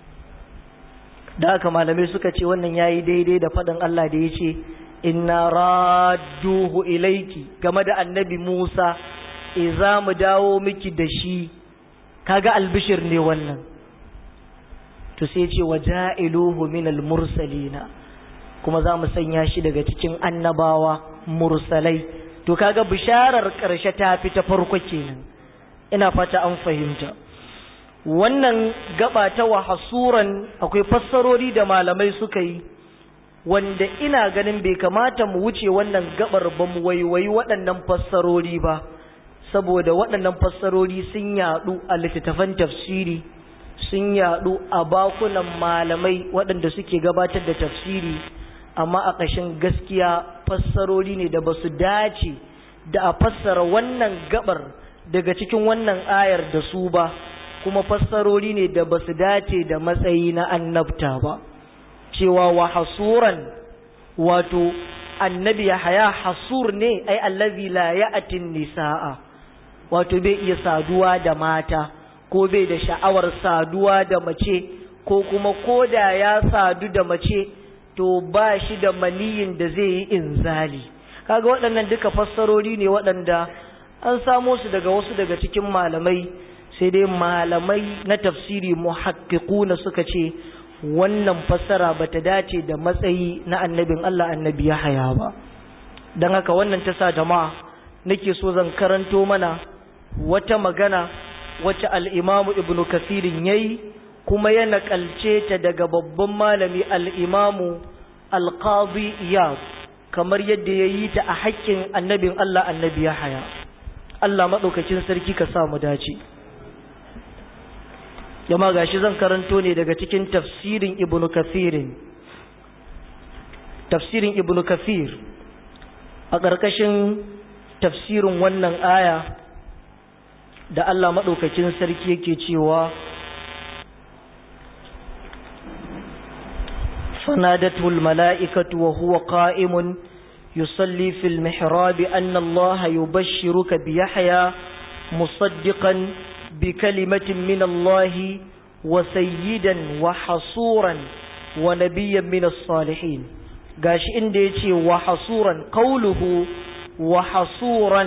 Da haka malamai suka ce wannan yayi daidai da faɗin Allah da yace inna radduhu ilayki, game da annabi Musa, za mu dawo miki da shi. Kaga albishir ne wannan. To sai ce waja'iluhu minal mursalina, kuma za mu sanya shi daga cikin annabawa mursalai. To kaga bisharar ƙarshe ta fi ta farko kenan. Ina fata an fahimta. Wannan gaba ta wa hasuran akwai fassarori da malamai suka yi, wanda ina ganin bai kamata mu wuce wannan gabar ba mu waiwayi waɗannan fassarori ba, saboda waɗannan fassarori sun yaɗu a littattafan tafsiri, sun yaɗu a bakunan malamai waɗanda suke gabatar da tafsiri, amma a ƙashin gaskiya fassarori ne da ba su dace da a fassara wannan gabar daga cikin wannan ayar da su ba, kuma fassarori ne da ba su dace da matsayi na annabta ba. Cewa wa hasuran, wato annabi Yahya hasur ne, ai allazi la ya'tin nisaa, wato bai iya saduwa da mata, ko bai da sha'awar saduwa da mace, ko kuma koda ya sadu da mace to ba shi da maniyin da zai yi inzali. Kaga waɗannan duka fassarori ne waɗanda an samo su daga wasu daga cikin malamai, sai dai malamai na tafsiri muhaqqiquna suka ce wannan fassara bata dace da matsayi na annabin Allah annabi Yahya ba. Dan haka wannan ta sa jama'a nake so zan karanto mana wata magana wacce al-Imam Ibn Kathir yayi, kuma ya nakalce ta daga babban malami al-Imam al-Qadi Iyad, kamar yadda yayi ta a haƙƙin annabin Allah annabi Yahya. Allah madaukakin sarki ka sa mu dace. Jama'a gashi zan karanto ne daga cikin tafsirin Ibn Kathir. Tafsirin Ibn Kathir a ƙarƙashin tafsirin wannan aya da Allah madaukakin sarki yake cewa فنادته الملائكة وهو قائم يصلي في المحراب أن الله يبشرك بيحيى مصدقا بكلمة من الله وسيدا وحصورا ونبيا من الصالحين. قاش إنديتي وحصورا، قوله وحصورا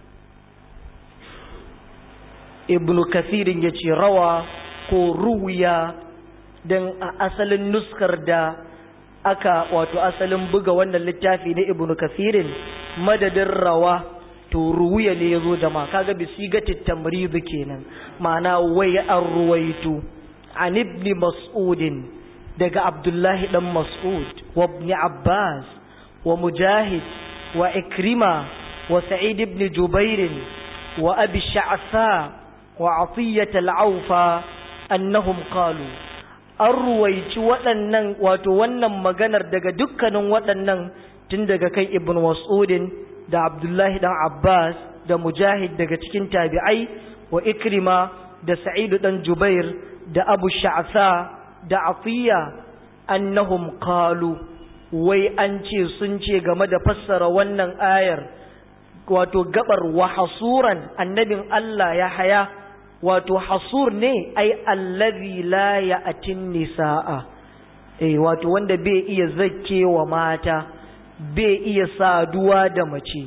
ابن كثير يتي روى رويا dan a asalin nuskar da aka wato asalin buga wannan littafi na Ibn Kathirin madadin rawa to ruwiya ne yazo jama'a, kaga bi sigatit tamrid kenan, ma'ana wai an ruwaitu an ibn Mas'ud daga Abdullahi dan Mas'ud wa ibn Abbas wa Mujahid wa Ikrima wa Sa'id ibn Jubair wa Abi Sha'sa wa Atiyah al-Awfa annahum qalu, an ruwaici waɗannan wato wannan maganar daga dukkanin waɗannan, tun daga kai Ibn Mas'udin da Abdullahi dan Abbas da Mujahid daga cikin tabi'ai wa Ikrima da Sa'id dan Jubair da Abu Sha'sa da Atiyya annahum qalu, wai an ce sun ce game da fassara wannan ayar wato gabar wa hasuran annabin Allah ya haya wato hasur ne ai allazi la ya'tin nisaa wato wanda bai iya zakkewa mata bai iya saduwa da mace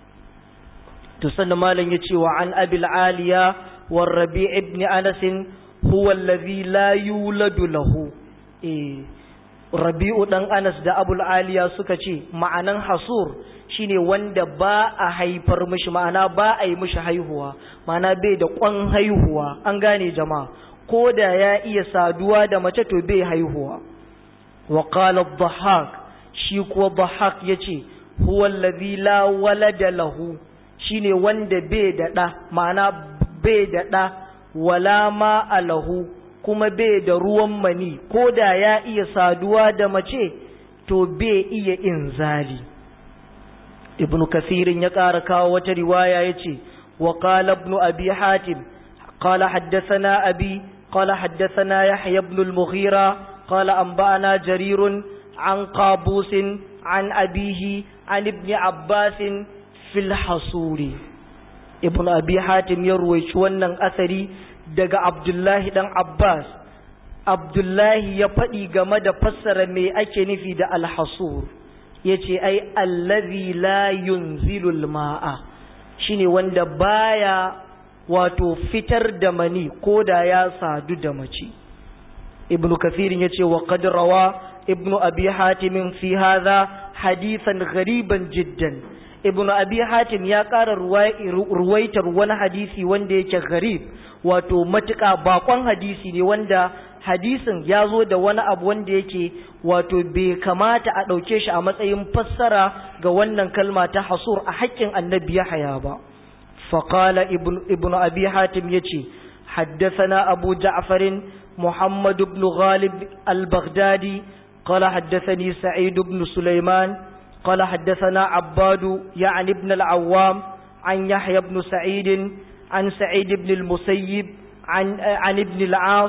to sannan malam yace wa an abil aliya war rabi' ibn anas huwa allazi la yuladu lahu rabi'u dan anas da abul aliya suka ce ma'anan hasur shine wanda ba a haifar mishi ma'ana ba a yi mishi haihuwa ma'ana bai da kwan haihuwa an gane jama'a ko da ya iya saduwa da mace to bai haihuwa wa qala ad-dhahhak shi kuwa dhahhak yace huwa allazi la walada lahu shine wanda bai da da ma'ana bai da da wala ma alahu kuma bai da ruwan mani ko da ya iya saduwa da mace to bai iya inzali ibn kathirin ya ƙara kawo wata riwaya yace wa qala ibn abi hatim qala haddathana abi qala haddathana yahya ibn al-mughira qala anba'ana jarirun an qabus an abihi an ibn abbas fil hasuri ibn abi hatim ya ruwaici wannan asari daga abdullahi dan abbas abdullahi ya faɗi game da fassara me ake nufi da alhasur yace ai allazi la yunzilul ma'a shine wanda baya wato fitar da mani ko da ya sadu da mace ibnu kathirin yace wa qad rawa ibnu abi hatim fi hadha hadithan ghariban jiddan ibnu abi hatim ya ƙara ruwaitar wani hadisi wanda yake gharib wato matuƙa bakon hadisi ne wanda hadisin ya zo da wani abu wanda yake wato bai kamata a ɗauke shi a matsayin fassara ga wannan kalma ta hasur a haƙƙin annabi Yahya ba faqala ibnu abi hatim yace haddathana abu ja'far muhammad ibn ghalib al-baghdadi qala haddathani sa'id ibn sulaiman qala haddathana abbad ya'ni ibn al-awwam an yahya ibn sa'id an sa'id ibn al-musayyib an ibn al-as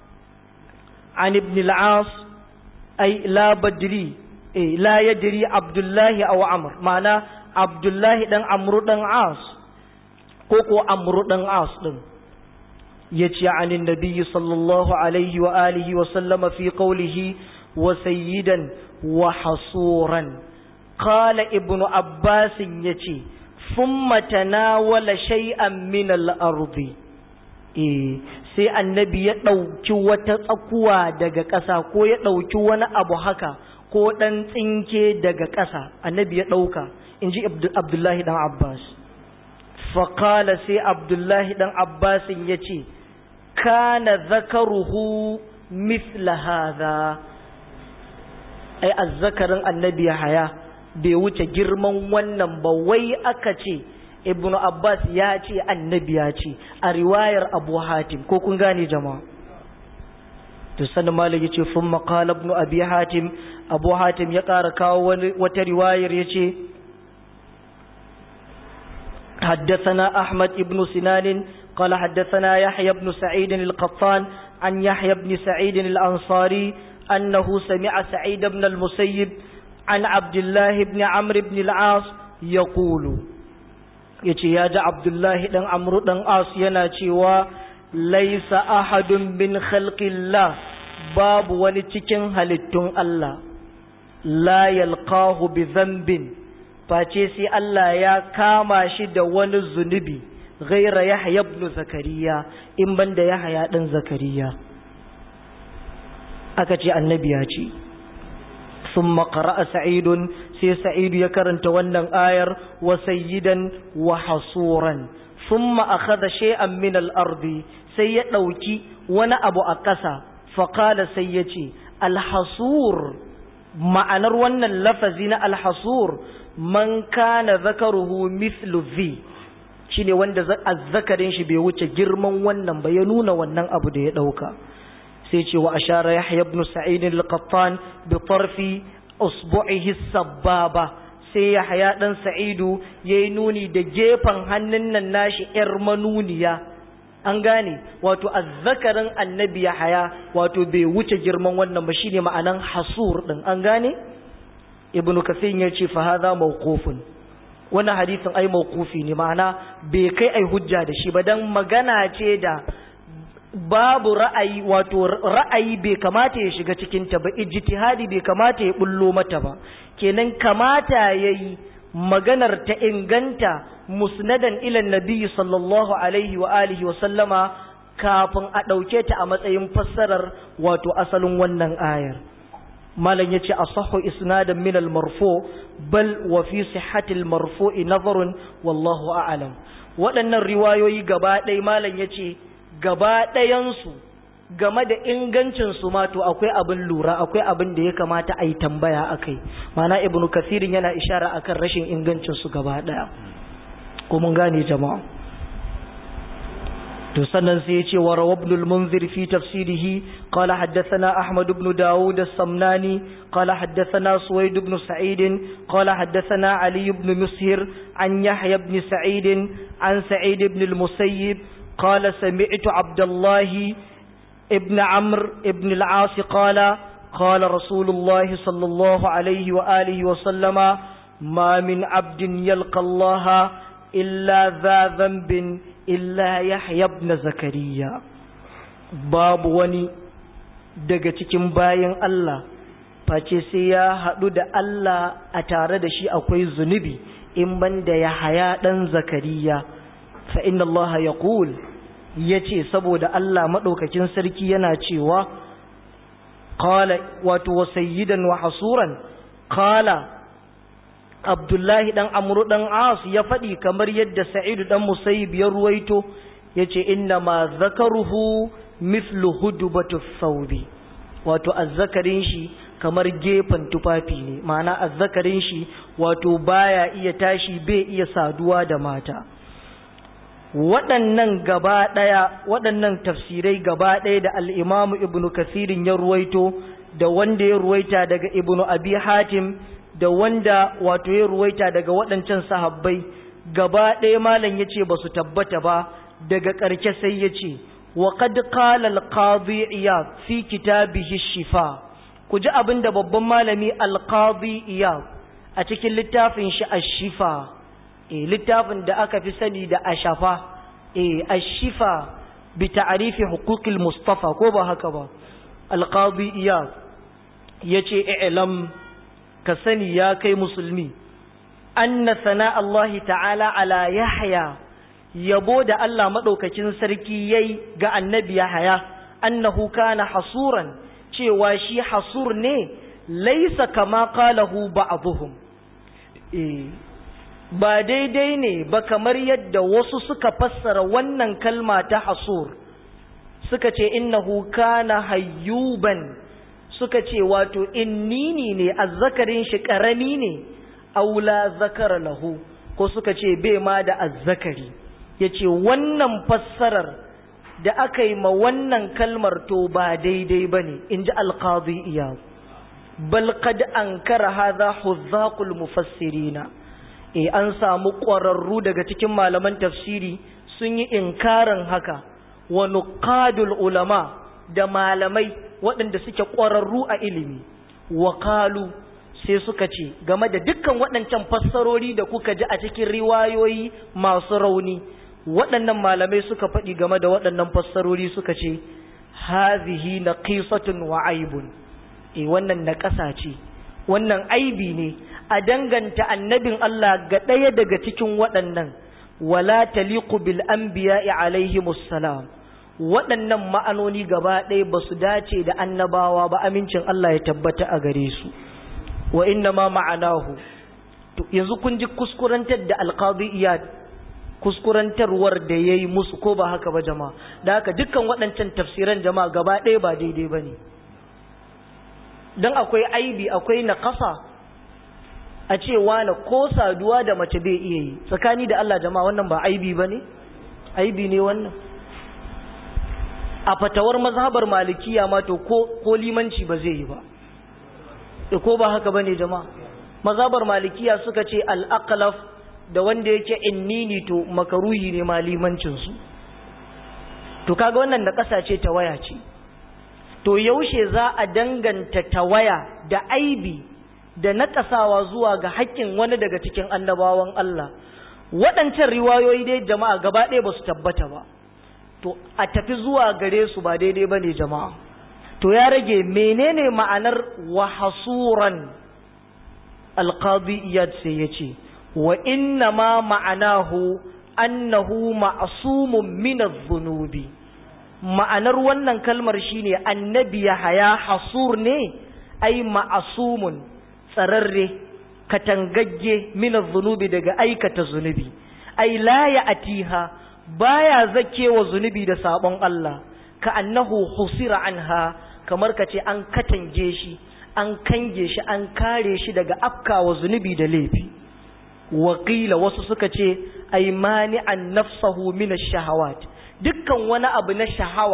عن ابن العاص أي لا بدري لا يدري عبد الله أو عمر معنى عبد الله دن عمرو دن عاص كوكو عمرو دن عاص دن يتي عن النبي صلى الله عليه وآله وسلم في قوله وسيدا وحصورا قال ابن عباس يتي ثم تناول شيئا من الأرض sai annabi ya ɗauki wata tsakuwa daga ƙasa ko ya ɗauki wani abu haka ko ɗan tsinke daga ƙasa annabi ya ɗauka in ji abdullahi ɗan abbas faƙala sai abdullahi ɗan abbasin ya ce kana zakaruhu mithla hadha ai azzakarin annabi ya haya bai wuce girman wannan ba wai aka ce ibnu abbas ya ce annabi ya ce a riwayar abu hatim ko kun gane jama'a to sanin malik yace fun maqala ibnu abi hatim abu hatim ya ƙara kawo wata riwayar yace haddathana ahmad ibnu sinan qala haddathana yahya ibn sa'id al-qattan an yahya ibn sa'id al-ansari annahu sami'a sa'id ibn al-musayyib an abdullah ibn amr ibn al-as yaqulu yace ya ji abdullahi dan amru dan as yana cewa laisa ahadun min khalqillah babu wani cikin halittun Allah la yalqahu bi dhanbin face sai Allah ya kama shi da wani zunubi ghaira yahya ibn zakariya in banda yahya dan zakariya aka ce annabi ya ce thumma qara'a sa'idun sai sa'idu ya karanta wannan ayar wa sayyidan wa hasuran thumma akhadha shay'an min al-ardi sai ya dauki wani abu a ƙasa fa qala sai yace al-hasur ma'anar wannan lafazi na al-hasur man kana zakaruhu mithlu dhi shine wanda azzakarin shi bai wuce girman wannan ba ya nuna wannan abu da ya dauka sai ce wa ashara yahya ibn sa'id al-qattan bi tarfi usbu'ihi sababa sai yahya dan sa'idu yayi nuni da gefen hannun nan nashi yar manuniya an gane wato azzakarin annabi yahya wato bai wuce girman wannan ba shine ma'anan hasur din an gane ibnu kathir ya ce fa hadha mawqufun, wannan hadisin ai mawqufi ne, ma'ana bai kai ai hujja da shi ba, dan magana ce da babu ra'ayi, wato ra'ayi bai kamata ya shiga cikin ta ba, ijtihadi bai kamata ya bullo mata ba, kenan kamata yayi maganar ta inganta musnadan ila nabi sallallahu alaihi wa alihi wa sallama kafin a dauke ta a matsayin fassarar wato asalin wannan ayar. malam yace asahhu isnadan min al-marfu bal wa fi sihhati al-marfu'i nazarun wallahu a'lam. waɗannan riwayoyi gaba ɗaya malam yace gaba ɗayansu game da ingancinsu ma to akwai abin lura, akwai abin da ya kamata a yi tambaya a kai. Mana ibnu kathirin yana ishara akan rashin ingancinsu gaba ɗaya, ko mun gane jama'a. to sannan sai ya ce wa rawa ibn al-munzir fi tafsirihi qala haddathana ahmad ibn daud as-samnani qala haddathana suwaid ibn sa'id qala haddathana ali ibn mushir an yahya ibn sa'id an sa'id ibn al-musayyib قال سمعت عبد الله ابن عمرو ابن العاص قال رسول الله صلى الله عليه وآله وسلم ما من عبد يلقى الله إلا ذا ذنب إلا يحيى ابن زكريا. باب وني daga cikin bayin Allah face sai ya haɗu da Allah a tare da shi akwai zunubi in banda Yahaya dan Zakariya. fa inna Allah yaqul, yace saboda Allah madaukakin sarki yana cewa qala wato wa sayyidan wa hasuran. qala Abdullahi dan Amru dan As ya faɗi kamar yadda Sa'id dan Musayyib ya ruwaito, yace inna ma zakaruhu mithlu hudubatu thawbi, wato azzakarin shi kamar gefen tufafi ne, ma'ana azzakarin shi wato baya iya tashi, bai iya saduwa da mata. waɗannan gaba ɗaya, waɗannan tafsirai gaba ɗaya da al'imamu ibn kathirin ya ruwaito, da wanda ya ruwaita daga ibn abi hatim, da wanda wato ya ruwaita daga waɗancan sahabbai gaba ɗaya malam ya ce ba su tabbata ba. daga ƙarshe sai ya ce wa qad qala al-qadi iyad fi kitabihi shifa. ku ji abin da babban malami al-qadi iyad a cikin littafin shi ash-shifa, littafin da aka fi sani da ashafa, ashifa bi ta'rifi huquqil mustafa, ko ba haka ba. al-qadi iyad yace i'lam, ka sani ya kai musulmi, anna sana Allah ta'ala ala Yahya, yabo da Allah madaukakin sarki yayi ga annabi Yahya, annahu kana hasuran, cewa shi hasur ne, laysa kama qalahu ba'dhum, ba daidai ne ba kamar yadda wasu suka fassara wannan kalma ta hasur, suka ce innahu kana hayyuban, suka ce wato innini ne, azzakarin shi karami ne, aula zakara lahu, ko suka ce bai ma da azzakari. yace wannan fassarar da aka yi ma wannan kalmar to ba daidai bane, inji al-qadi iyad. bal qad ankara hadha huzzaqul mufassirina, an samu ƙwararru daga cikin malaman tafsiri sun yi inkarin haka, wa nuqadul ulama, da malamai waɗanda suke ƙwararru a ilimi. wa qalu, sai suka ce game da dukkan waɗancan fassarori da kuka ji a cikin riwayoyi masu rauni, waɗannan malamai suka faɗi game da waɗannan fassarori suka ce hazihi naqisatun wa aibun, wannan naƙasa ce, wannan aibi ne a danganta annabin Allah ga ɗaya daga cikin waɗannan. wala taliqu bil anbiya'i alaihimus salam, waɗannan ma'anoni gaba ɗaya ba su dace da annabawa ba, amincin Allah ya tabbata a gare su. wa inna ma ma'anahu, to yanzu kun ji kuskurantar da alqadi iyad, kuskurantarwar da yayi musu, ko ba haka ba jama'a? da haka dukkan waɗancan tafsiran jama'a gaba ɗaya ba daidai bane, dan akwai aibi, akwai naqasa a ce wani ko saduwa da mace bai iya yi. tsakani da Allah jama'a, wannan ba aibi bane? aibi ne wannan. a fatawar mazhabar malikiya ma to ko limanci ba zai yi ba, ko ba haka bane jama'a? mazhabar malikiya suka ce al-aqlaf da wanda yake innini to makaruhi ne ma limancin su. to kaga wannan da kasa ce ta waya ce. to yaushe za a danganta tawaya da aibi da naƙasawa zuwa ga haƙƙin wani daga cikin annabawan Allah. Waɗancan riwayoyi dai jama'a gaba ɗaya ba su tabbata ba, to a tafi zuwa gare su ba daidai ba ne jama'a. To ya rage menene ma'anar wa hasuran. Alqadi Iyad sai ya ce wa inna ma ma'anahu annahu ma'asumun min adh-dhunubi. Ma'anar wannan kalmar shine annabi Yahaya hasur ne, ai ma'asumun, tsararre, katangagge min adh-dhunubi daga aikata zunubi, ai la ya'tiha, baya zakewa zunubi da sabon Allah, ka annahu husira anha, kamar kace an katange shi, an kange shi, an kare shi daga afkawa zunubi da laifi. Wakila wasu suka ce ai mani'an nafsahu min ash-shahawat, dukkan wani abu na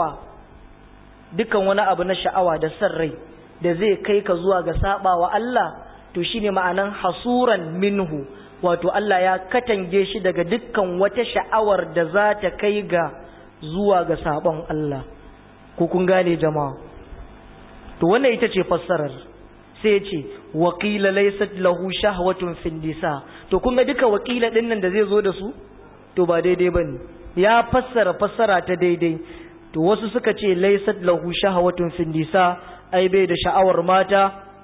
sha'awa da san rai da zai kai ka zuwa ga sabawa Allah, to shine ma'anan hasuran minhu, wato Allah ya katange shi daga dukkan wata sha'awar da za ta kai ga zuwa ga sabon Allah. Ko kun gane jama'a? To wannan ita ce fassarar. Sai ce wakila laysat lahu shahwatun fin nisa, to kun ga duka wakila din nan da zai zo da su to ba daidai bane, ya fassara ta daidai. To wasu suka ce laysat lahu shahwatun fin nisa, ai bai da sha'awar mata.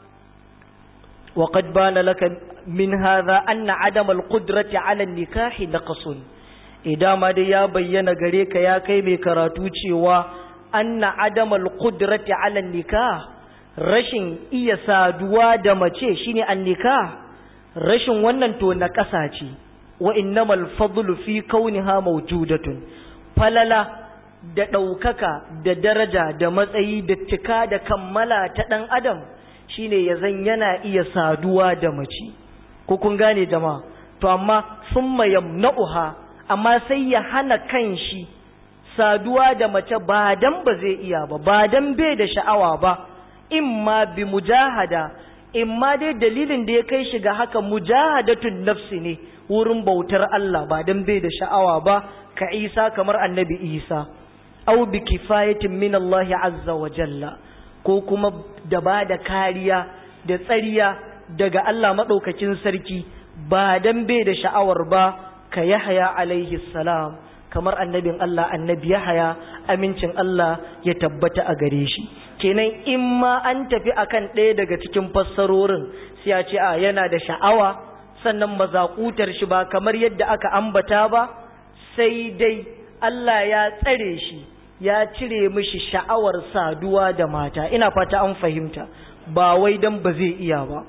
wa qad bana laka min hadha anna adam al-qudrati ala an-nikah naqsun, idan ma dai ya bayyana gare ka ya kai mai karatu cewa anna adam al-qudrati ala an-nikah, rashin iya saduwa da mace shine an-nikah, rashin wannan to na ƙasa ce. Wa innamal fadlu fi kauniha mawjudatun, falala da ɗaukaka da daraja da matsayi da cika da kammala ta ɗan adam shine ya zan yana iya saduwa da mace. Ko kun gane jama'a? To amma summa yamna'uha, amma sai ya hana kanshi saduwa da mace ba dan ba zai iya ba dan bai da sha'awa ba, imma bi mujahada, imma dai dalilin da ya kai shi ga haka mujahadatun nafsi ne, wurin bautar Allah ba dan bai da sha'awa ba, ka Isa, kamar annabi Isa, au bi kifayatin min Allah azza wa jalla, ko kuma da ba da kariya da tsariya daga Allah madaukakin sarki ba dan bai da sha'awar ba, ka Yahya alaihi salam, kamar annabin Allah annabi Yahya, amincin Allah ya tabbata a gare shi. Kenan in ma an tafi akan ɗaya daga cikin fassarorin, sai ya ce a yana da sha'awa, sannan mazakutar shi ba kamar yadda aka ambata ba, sai dai Allah ya tsare shi, ya cire mishi sha'awar saduwa da mata. Ina fata an fahimta, ba wai dan ba zai iya ba.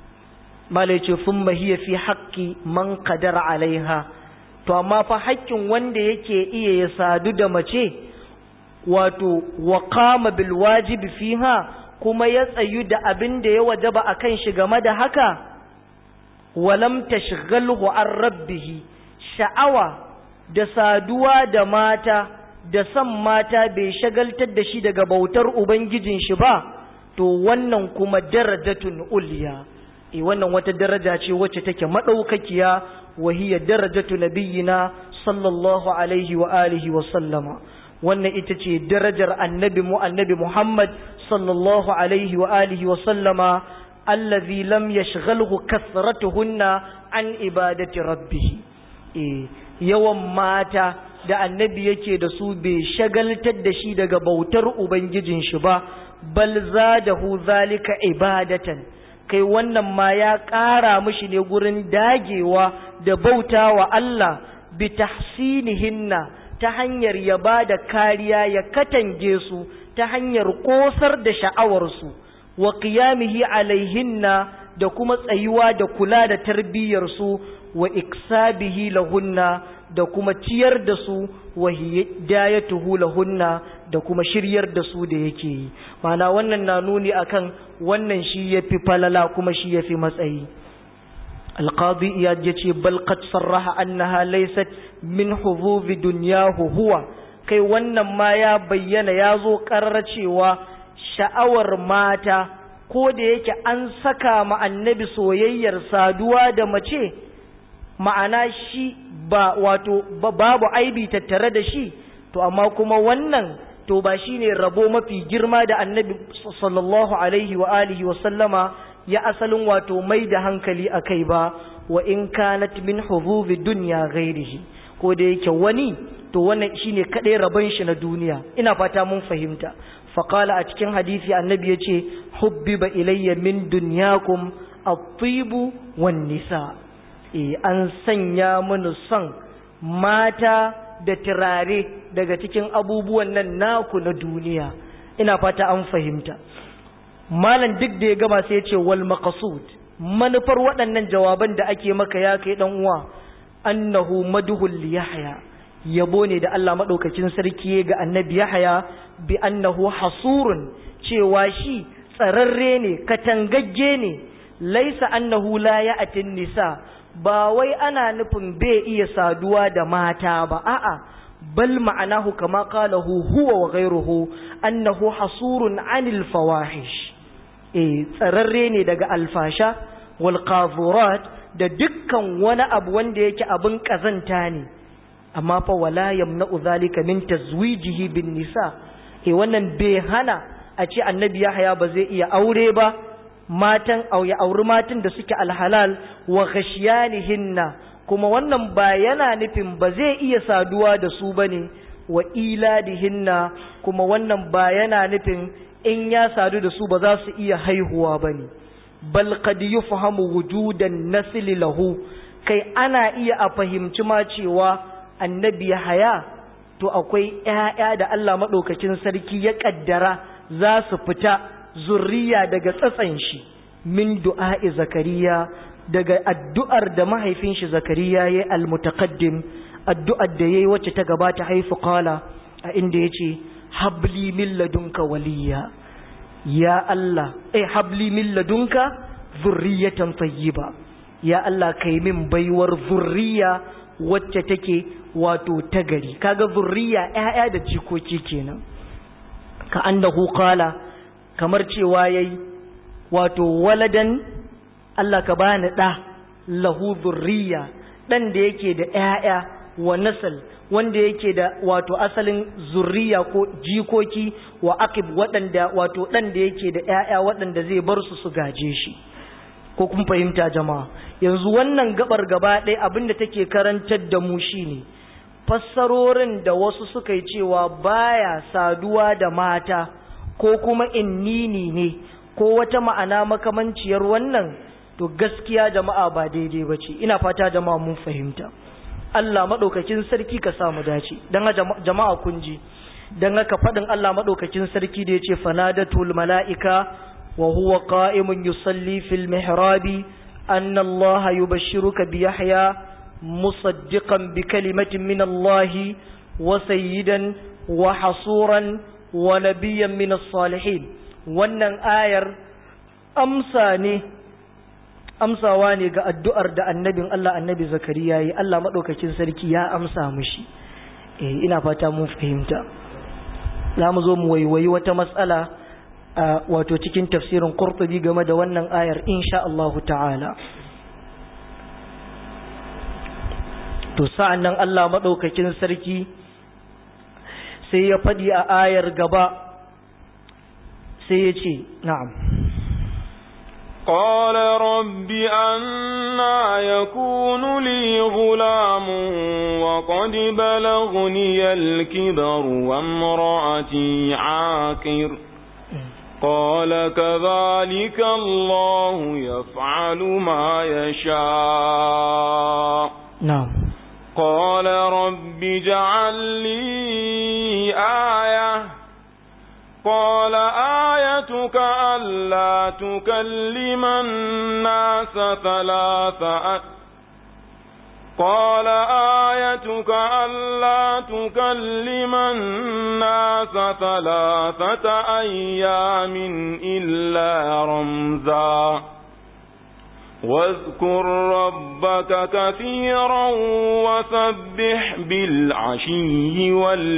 Malai ce thumma hiya fi haqqi man qadara alaiha, to amma fa haƙƙin wanda yake iya ya sadu da mace, wato wa qama bil wajibi fiha, kuma ya tsayu da abin da ya wajaba akan shi game da haka, walam tashghalhu an rabbihi, sha'awa da saduwa da mata da san mata bai shagaltar da shi daga bautar ubangijin shi ba, to wannan kuma darajatun ulya, wannan wata daraja ce wacce take madaukakiya, wa hiya darajatu nabiyyina sallallahu alaihi wa alihi wa sallama. Wannan ita ce darajar annabi Muhammad sallallahu alaihi wa alihi wa sallama, allazi lam yashghalhu kasratuhunna an ibadati rabbih. Yawan mata da annabi yake da su bai shagaltar da shi daga bautar ubangijin shi ba, bal zadahu zalika ibadatan, kai wannan ma ya ƙara mishi ne gurin dagewa da bautawa Allah, bi tahsinihinna, ta hanyar ya ba da kariya ya katange su ta hanyar kosar da sha'awarsu, wa qiyamihi alaihinna, da kuma tsayuwa da kula da tarbiyyarsu, wa iksabihi lahunna, da kuma ciyar da su, wa hidayatuhu lahunna, da kuma shiryar da su da yake yi. Ma'ana wannan na nuni akan wannan shi yafi falala kuma shi yafi matsayi. Al-Qadi Iyad yace bal qad sarraha annaha laysat min huzuzi dunyahu huwa, kai wannan ma ya bayyana, ya zo karar cewa sha'awar mata, ko da yake an saka ma annabi soyayyar saduwa da mace, ma'ana shi ba wato babu aibi tattare da shi, to amma kuma wannan to ba shine rabo mafi girma da annabi sallallahu alaihi wa alihi wa sallama ya asalin wato mai da hankali akai ba, wa in kanat min huzuzi dunya ghairihi, ko da yake wani to wannan shine kadai rabon shi na duniya. Ina fata mun fahimta. Faqala a cikin hadisi annabi yace hubbiba ilayya min dunyakum at-tibu wan nisa, an sanya mini son mata da turare daga cikin abubuwan nan naku na duniya. Ina fata an fahimta. Malam duk da ya gama sai ya ce wal maqsud, manufar waɗannan jawaban da ake maka ya kai dan uwa, annahu madhul li Yahya, yabo ne da Allah madaukakin sarki ga annabi Yahya bi annahu hasurun, cewa shi tsararre ne, katangagge ne, laisa annahu la ya'tin nisa, ba wai ana nufin bai iya saduwa da mata ba, a'a bal ma'anahu kama qalahu huwa wa ghayruhu annahu hasurun 'anil fawahish, tsararre ne daga alfasha wal qazurat, da dukkan wani abu wanda yake abin kazanta ne. Amma fa wala yamna'u zalika min tazwijihi bin nisa, wannan bai hana a ce annabi Yahya ba zai iya aure ba matan, ya auri matan da suke alhalal wa ghashiyanihinna, kuma wannan ba yana nufin ba zai iya saduwa da su bane, wa iladihinna, kuma wannan ba yana nufin in ya sadu da su ba za su iya haihuwa bane. Bal qad yufhamu wujudan nasli lahu, kai ana iya a fahimci ma cewa annabi Yahya to akwai ƴaƴa da Allah madaukakin sarki ya kaddara za su fita zurriya daga tsatsan shi, min du'a'i Zakariya, daga addu'ar da mahaifin shi Zakariya yayi almutaqaddim, addu'ar da yayi wacce ta gabata, haifu qala, a inda yace habli min ladunka waliya, ya Allah habli min ladunka zurriyatan tayyiba, ya Allah kai min baiwar zurriya wacce take wato ta gari. Kaga zurriya ƴaƴa da jikoki kenan. Ka annahu qala, kamar cewa yayi wato waladan, Allah ka bani da, lahu zurriya, dan da yake da ƴaƴa, wa nasal, wanda yake da wato asalin zurriya ko jikoki, wa aqib, waɗanda wato dan da yake da ƴaƴa waɗanda zai bar su gaje shi. Ko kun fahimta jama'a? Yanzu wannan gabar gaba ɗaya abinda take karantar da mu shine fassarorin da wasu suka yi cewa baya saduwa da mata, ko kuma innini ne, ko wata ma'ana makamanciyar wannan, to gaskiya jama'a ba daidai bace. Ina fata jama'a mun fahimta. Allah madaukakin sarki ka samu dace. Dan jama'a kun ji, dan haka fadin Allah madaukakin sarki da yace fanadatul malaika wa huwa qa'imun yusalli fil mihrabi anna Allah yubashshiruka bi Yahya musaddiqan bi kalimatin min Allah wa sayyidan wa hasuran wa nabiyyan min as-salihin. Wannan ayar amsawa ne ga addu'ar da annabin Allah annabi Zakariya yi. Allah madaukakin sarki ya amsa mishi. Ina fata mun fahimta. Za mu zo mu waiwayi wata matsala wato cikin tafsirin Qurtubi game da wannan ayar insha Allah ta'ala. To sa'an nan Allah madaukakin sarki sai ya faɗi a ayar gaba, sai ya ce na'am. قال رب أنا يكون لي غلام وقد بلغني الكبر وامرأتي عاقر قال كذلك الله يفعل ما يشاء. نعم. قال رب اجعل لي آية. قال آيتك ألا تكلم الناس ثلاثة أيام إلا رمزا واذكر ربك كثيرا وسبح بالعشي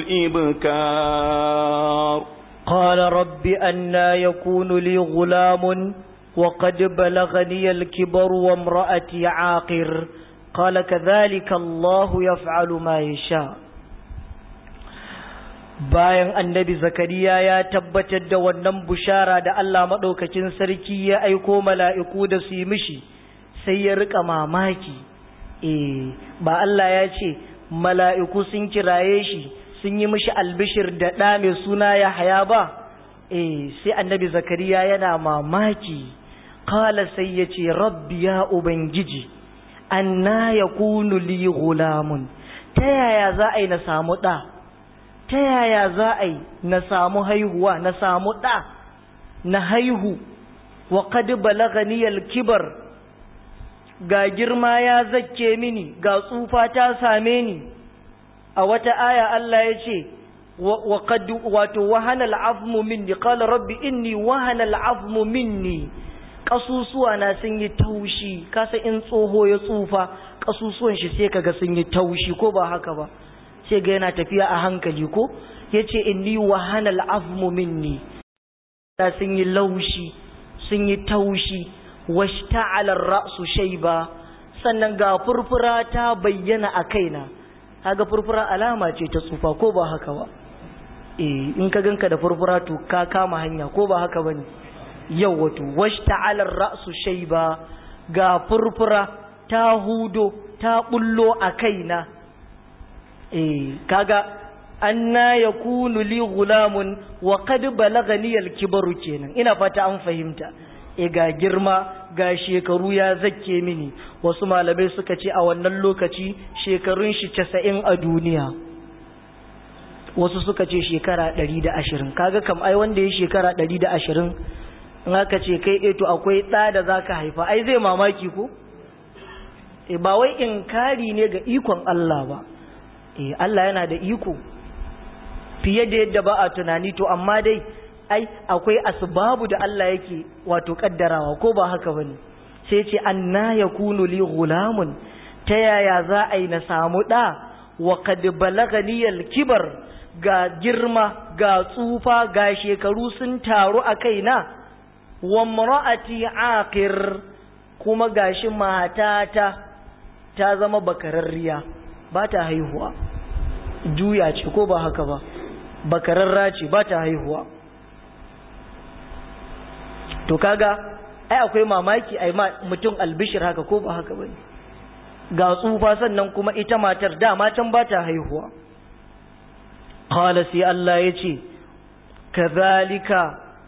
والإبكار. قال رب أنا يكون لي غلام وقد بلغني الكبر وامرأتي عاقر قال كذلك الله يفعل ما يشاء. bayan annabi zakariya ya tabbatar da wannan bushara da Allah maɗaukakin sarki ya aiko mala'iku da su yi mishi, sai ya rika mamaki. Ba Allah ya ce mala'iku sun kiraye shi sun yi mishi albishir da ɗa mai suna Yahaya ba? Sai annabi zakariya yana mamaki. Kala sai ya ce, rabbi ya ubangiji, anna yakunu li gulamun, ta yaya za a yi na samu ɗa? Ta yaya za a yi na samu haihuwa, na samu ɗa, na haihu? Wa qad balagani al-kibar, ga girma ya zakke mini, ga tsufa ta same ni. A wata aya Allah ya ce, wa qad wahana al-'azmu minni, qala rabbi inni wahana al-'azmu minni. Kasusuwa na sun yi taushi, kasa in tsoho ya tsufa kasusuwan shi sai kaga sun yi taushi, ko ba haka ba? Sai ga yana tafiya a hankali, ko yace inni wahana al'azmu minni, da sun yi laushi sun yi taushi, washta'ala ar-ra'su shayba, sannan ga furfura ta bayyana a kaina. Kaga furfura alama ce ta tsufa, ko ba haka ba? In ka ganka da furfura to ka kama hanya, ko ba haka bane? Yau wato washta'ala ar-ra'su shayba, ga furfura ta hudo ta bullo a kaina. Kaga anna yakunu li gulamun wa qad balagani al-kibaru kenan. Ina fata an fahimta. Ga girma ga shekaru ya zakke mini. Wasu malamai suka ce a wannan lokaci shekarun shi 90 a duniya, wasu suka ce shekara 120. Kaga kam ai wanda ya shekara 120 in aka ce kai to akwai ɗa da zaka haifa, ai zai mamaki ko? Ba wai inkari ne ga ikon Allah ba. Allah yana da iko fiye da yadda ba a tunani, to amma dai ai akwai asbabu da Allah yake wato kaddarawa, ko ba haka bane? Sai ce anna yakunu li gulamun, ta yaya za a yi na samu ɗa? Wa qad balagani al-kibar, ga girma ga tsufa ga shekaru sun taru a kaina. Wa mar'ati aqir, kuma gashi matata ta zama bakararriya, ba ta haihuwa. Juya ce, ko ba haka ba? Bakararra ce, ba ta haihuwa. To kaga ai akwai mamaki ai mutum albishir haka, ko ba haka bane? Ga tsufa sannan kuma ita matar da matan ba ta haihuwa. Qala sai Allah yace kadhalika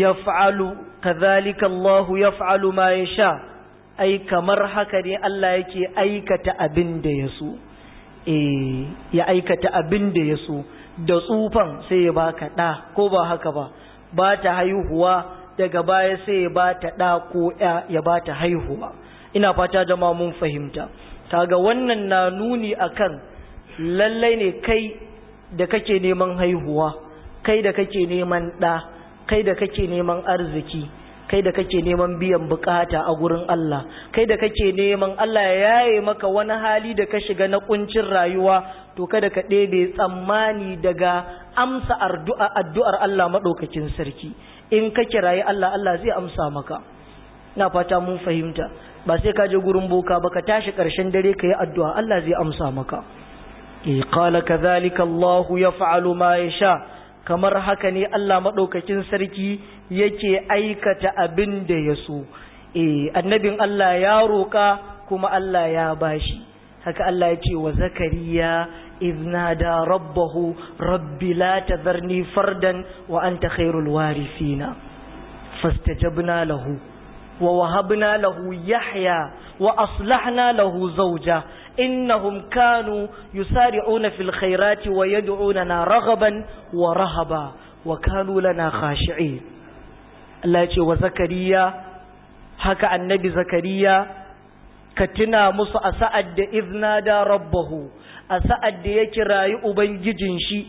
Allah yaf'alu ma yasha, ai kamar haka ne Allah yake aikata abin da ya so. Ya aikata abin da ya so, da tsufan sai ya baka ɗa, ko ba haka ba? Ba ta haihuwa, daga baya sai ya ba ta ɗa ko ya ba ta haihuwa. Ina fata jama'a mun fahimta. Kaga wannan na nuni akan lallai ne kai da kake neman haihuwa, kai da kake neman ɗa, kai da kake neman arziki, kai da kake neman biyan bukata a gurin Allah, kai da kake neman Allah ya yaye maka wani hali da ka shiga na kuncin rayuwa, to kada ka ɗebe tsammani daga amsa addu'ar Allah maɗaukakin sarki. In ka kirayi Allah, Allah zai amsa maka. Na fata mun fahimta. Ba sai ka je gurin boka ba, ka tashi ƙarshen dare ka yi addu'a, Allah zai amsa maka. Qala kadhalika Allahu yaf'alu ma yasha, kamar haka ne Allah maɗaukakin sarki yake aikata abin da ya so. Annabin Allah ya roƙa kuma Allah ya bashi. Haka Allah ya ce wa Zakariya iznada rabbahu rabbi la tadharni fardan wa anta khairul warithina fastajabna lahu wa wahabna lahu Yahya wa aslahna lahu zawja innahum kanu yusari'una fil khairati wa yad'unana raghaban wa rahaba wa kanu lana khashi'in. Allah ya ce wa Zakariya, haka annabi Zakariya ka tuna musu a sa'ad da iznada rabbahu, a sa'ad da ya kirayi ubangijin shi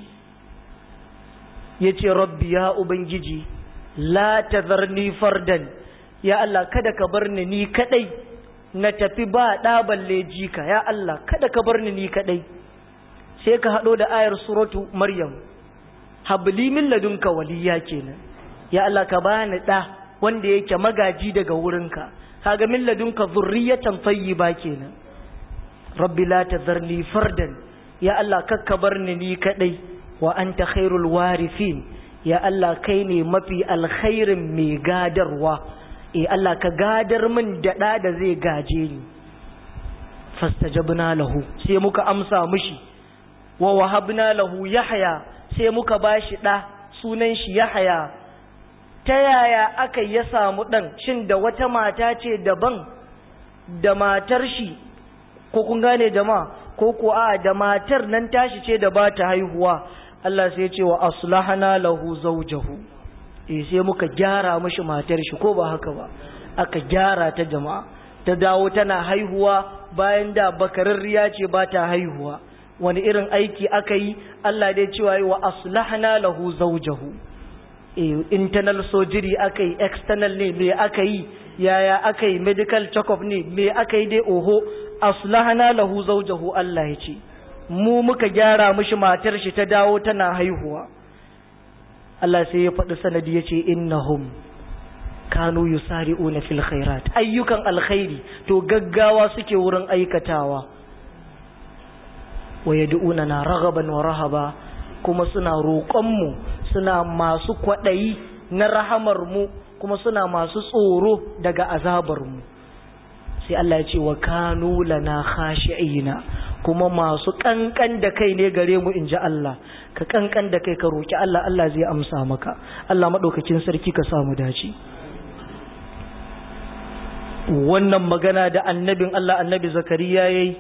yace rabbi ya ubangiji la tadharni fardan, ya Allah kada ka bar ni kadai na tafi ba ɗa balle jika, ya Allah kada ka bar ni kadai. Sai ka haɗo da ayar suratu Maryam, habli min ladunka waliya kenan, ya Allah ka bani ɗa wanda yake magaji daga wurinka, kaga min ladunka zurriyatan tayyiba kenan. Rabbi la tadharni fardan, ya Allah kakka bar ni kadai, wa anta khairul warithin ya Allah kai ne mafi alkhairin mai gadarwa Allah ka gadar min da da zai gaje ni fastajabna lahu sai muka amsa mishi wa wahabna lahu yahya sai muka bashi da sunan shi yahya ta yaya aka ya samu dan shin da wata mata ce daban da matar shi ko kun gane jama'a ko ko a da matar nan tashi ce da ba ta haihuwa Allah sai ya ce wa aslahana lahu zawjahu sai muka gyara mishi matar shi ko ba haka ba aka gyara ta jama'a ta dawo tana haihuwa bayan da bakararriya ce ba ta haihuwa wani irin aiki aka yi Allah dai cewa wa aslahana lahu zawjahu internal surgery aka yi external ne me aka yi yaya aka yi medical check-up ne me aka yi dai oho aslahana lahu zawjahu Allah ya ce mu muka gyara mishi matar shi ta dawo tana haihuwa Allah sai ya faɗi sanadi ya ce innahum kanu yusari'una fil khairat ayyukan alkhairi to gaggawa suke wurin aikatawa wa yad'unana raghaban wa rahaba kuma suna roƙon mu suna masu kwaɗayi na rahamar mu kuma suna masu tsoro daga azabar mu sai Allah ya ce wa kanu lana khashi'ina kuma masu kankan da kai ne gare mu inji Allah ka kankan da kai ka roki Allah Allah zai amsa maka Allah madaukakin sarki ka samu dace wannan magana da annabin Allah annabi Zakariya yayi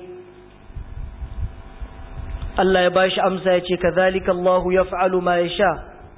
Allah ya bashi amsa ya ce kadhalika Allahu yaf'alu ma yasha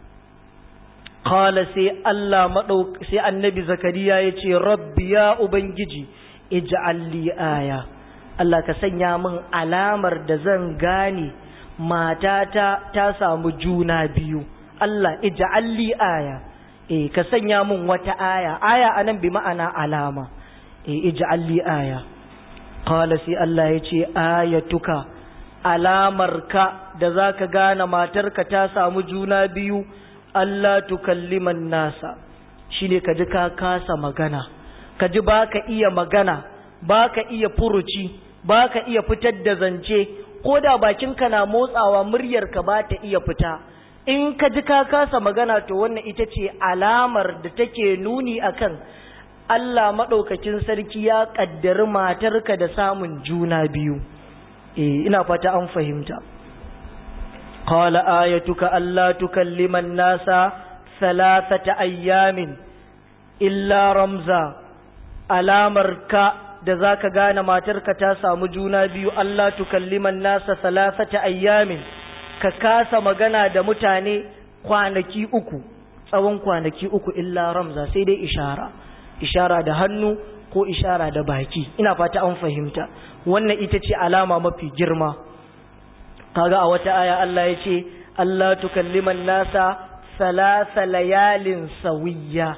qala sai Allah sai annabi Zakariya ya ce rabbi ya ubangiji ij'al li aya Allah ka sanya min alamar da zan gane matata ta samu juna biyu Allah ij'al li aya ka sanya min wata aya anan bi ma'ana alama ij'al li aya qala sai Allah yace ayatuka alamarka da zaka gane matarka ta samu juna biyu Allah tukalliman nasa shine kaji ka kasa magana kaji baka iya magana baka iya furuci baka iya fitar da zance ko da bakinka na motsawa muryarka ba ta iya fita in ka ji ka kasa magana to wannan ita ce alamar da take nuni akan Allah madaukakin sarki ya kaddari matarka da samun juna biyu ina fata an fahimta qala ayatuka alla tukallima an-nasa thalathata ayyamin illa ramza alamarka da zaka gane matarka ta samu juna biyu Allah tukalliman nasa salasata ayyamin ka kasa magana da mutane kwanaki uku tsawon kwanaki uku illa ramza sai dai ishara da hannu ko ishara da baki ina fata an fahimta wannan ita ce alama mafi girma kaga a wata aya Allah ya ce Allah tukalliman nasa salasa layalin sawiya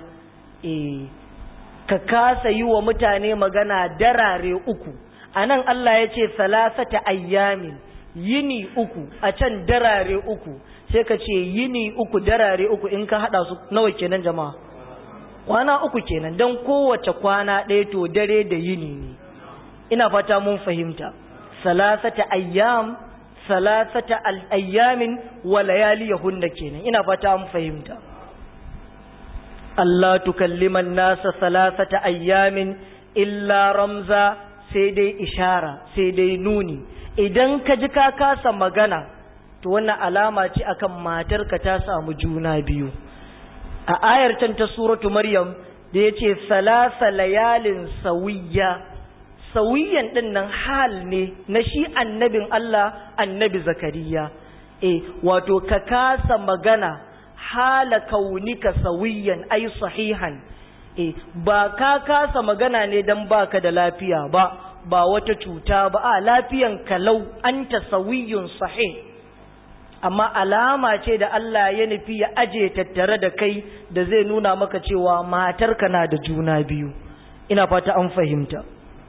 ka kasa yi wa mutane magana darare uku a nan Allah ya ce salasata ayyamin yini uku a can darare uku sai ka ce yini uku darare uku in ka hada su nawa kenan jama'a kwana uku kenan don kowace kwana ɗaya to dare da yini ne ina fata mun fahimta salasata ayyamin wa layaliyahunna kenan ina fata mun fahimta Allah tukalliman nasa salasata ayyamin illa ramza sai dai ishara sai dai nuni idan ka ji ka kasa magana to wannan alama ce akan matarka ta samu juna biyu a ayar can ta suratu maryam da yace salasa layalin sawiyan din nan hal ne na shi annabin Allah annabi zakariya wato ka kasa magana hala kaunika sawiyan ai sahihan ba ka kasa magana ne dan baka da lafiya ba wata cuta ba a lafiyan kalau anta sawiyun sahih amma alama ce da Allah ya nufi ya aje tattare da kai da zai nuna maka cewa matarka na da juna biyu ina fata an fahimta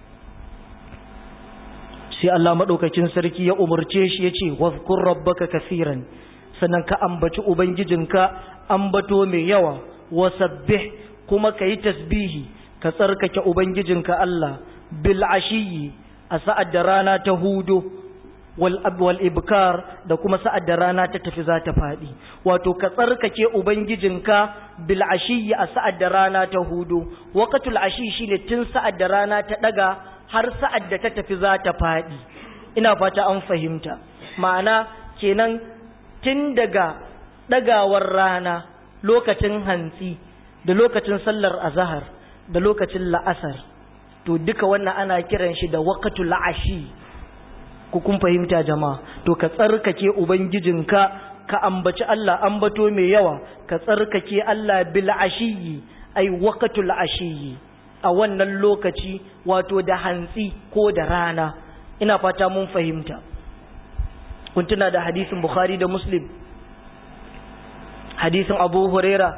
sai Allah madaukakin sarki ya umurce shi yace wazkur rabbaka kaseeran sannan ka ambaci ubangijinka ambato mai yawa wasabbih kuma kayi tasbihi ka tsarkake ubangijinka Allah bil ashiyi a sa'ad da rana ta hudo wal ibkar da kuma sa'ad da rana ta tafi za ta faɗi. Wato ka tsarkake ubangijinka bil ashiyyi a sa'ad da rana ta hudu. Waqtul ashi shine tun sa'ad da rana ta daga har sa'ad da ta tafi za ta faɗi. Ina fata an fahimta. Ma'ana kenan tun daga dagawar rana lokacin hantsi da lokacin sallar azhar da lokacin la'asar, to duka wannan ana kiran shi da waqtul ashi. Ku kun fahimta jama'a? To ka tsarkake ubangijinka, ka ambaci Allah ambato mai yawa, ka tsarkake Allah bil ashiyi ai waqtul ashiyi, a wannan lokaci wato da hantsi ko da rana. Ina fata mun fahimta. Kun tuna da hadisin Bukhari da Muslim, hadisin Abu Huraira,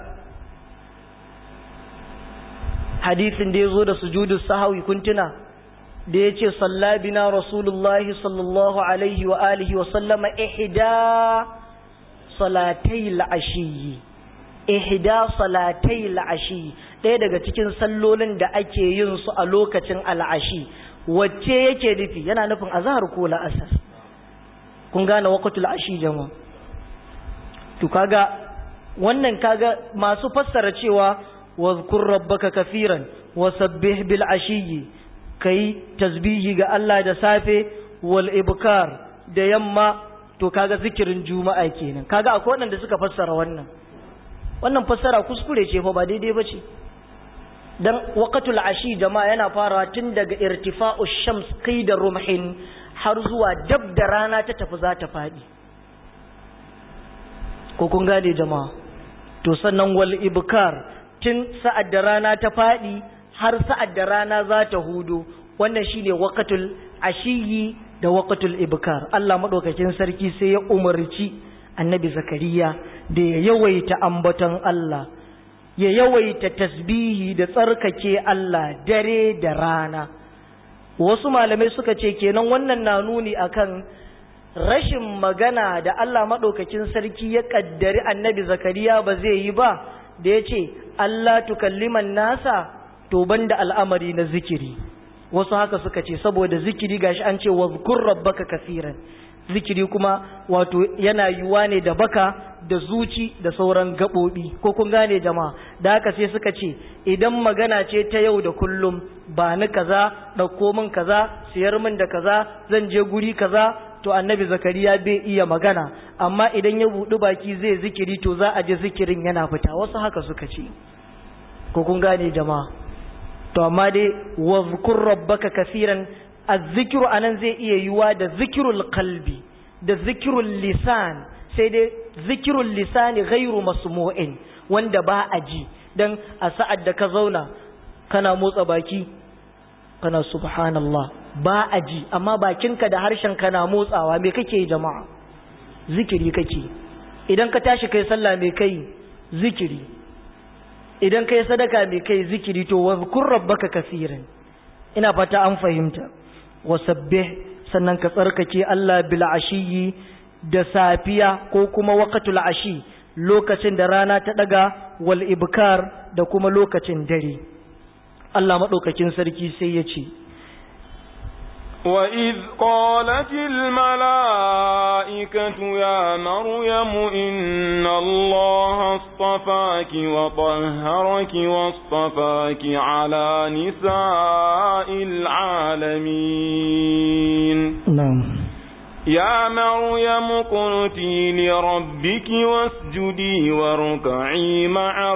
hadisin da yazo da sujudu sahwi, kun tuna da ya ce sallabina rasulullahi sallallahu alaihi wa alihi wa sallama ihda salatai la'ashiyi, ihda salatai la'ashiyi, ɗaya daga cikin sallolin da ake yin su a lokacin al'ashi. Wacce yake nufi? Yana nufin azhar ko la'asar. Kun gane waqtul ashi jama'a? To kaga wannan, kaga masu fassara cewa wazkur rabbaka kafiran wasabbih bil ashiyi, kai tasbihi ga Allah da safe, wal ibkar da yamma, to kaga zikirin juma'a kenan. Kaga akwai wanda suka fassara wannan fassara kuskure ce fa, ba daidai bace. Dan waqtul ashi jama'a yana farawa tun daga irtifa'u shams qida rumhin har zuwa dab da rana ta tafi za ta fadi. Ko kun gane jama'a? To sannan wal ibkar tun sa'ad da rana ta fadi har sa'ad da rana za ta hudu, wannan shine waqtul ashiyi da waqtul ibkar. Allah madaukakin sarki sai ya umarci annabi Zakariya da ya yawaita ambaton Allah, ya yawaita tasbihi da tsarkake Allah dare da rana. Wasu malamai suka ce kenan wannan na nuni akan rashin magana da Allah madaukakin sarki ya kaddari annabi Zakariya ba zai yi ba, da ya ce Allah tukalliman nasa, to banda al'amari na zikiri. Wasu haka suka ce saboda zikiri gashi an ce wazkur rabbaka kaseeran, zikiri kuma wato yana yiwa ne da baka da zuci da sauran gabobi. Ko kun gane jama'a? Da haka sai suka ce idan magana ce ta yau da kullum, ba ni kaza, dauko min kaza, siyar min da kaza, zan je guri kaza, to annabi Zakariya bai iya magana, amma idan ya buɗi baki zai zikiri, to za a ji zikirin yana fita. Wasu haka suka ce. Ko kun gane jama'a? To amma dai wazkur rabbaka kaseeran, azzikru anan zai iya yiwa da zikrul qalbi da zikrul lisan, sai dai zikrul lisani ghairu masmu'in, wanda ba a ji. Dan a sa'ad da ka zauna kana motsa baki kana subhanallah, ba a ji, amma bakinka da harshen kana motsawa, me kake jama'a? Zikiri kake. Idan ka tashi kai sallah me kai? Zikiri. Idan kai sadaka me kai? Zikiri. To wazkur rabbaka kaseeran. Ina fata an fahimta. Wasabbih, sannan ka tsarkake Allah bil ashiyi da safiya ko kuma waqtul ashi, lokacin da rana ta daga, wal ibkar da kuma lokacin dare. Allah madaukakin sarki sai ya ce وَإِذْ قَالَتِ الْمَلَائِكَةُ يَا مَرْيَمُ إِنَّ اللَّهَ اصْطَفَاكِ وَطَهَّرَكِ وَاصْطَفَاكِ عَلَى نِسَاءِ الْعَالَمِينَ. نعم. يا مريم اقنتي لربك واسجدي واركعي مع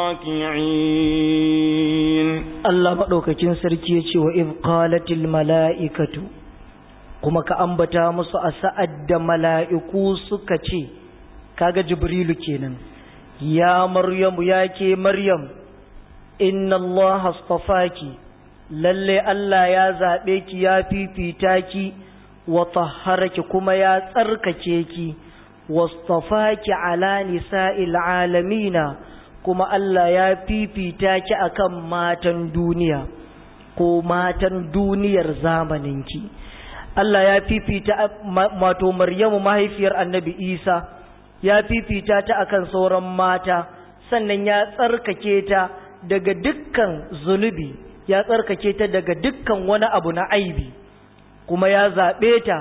الراكعين. الله madaukakin sarki yace wa id qalatil malaikatu, kuma ka ambata musu a sa'ad da mala'iku suka ce, kaga Jibrilu kenan, ya Maryamu, yake Maryam, inna Allah astafaki, lalle Allah ya zabe ki, ya fifita ki, wa tahharaki, kuma ya tsarkake ki, wastafaki ala nisa'il alamina, kuma Allah ya fifita ki akan matan duniya ko matan duniyar zamaninki. Allah ya fifita mato Maryamu mahaifiyar Annabi Isa, ya fifita ta akan sauran mata, sannan ya tsarkake ta daga dukkan zunubi, ya tsarkake ta daga dukkan wani abu na aibi, kuma ya zaɓe ta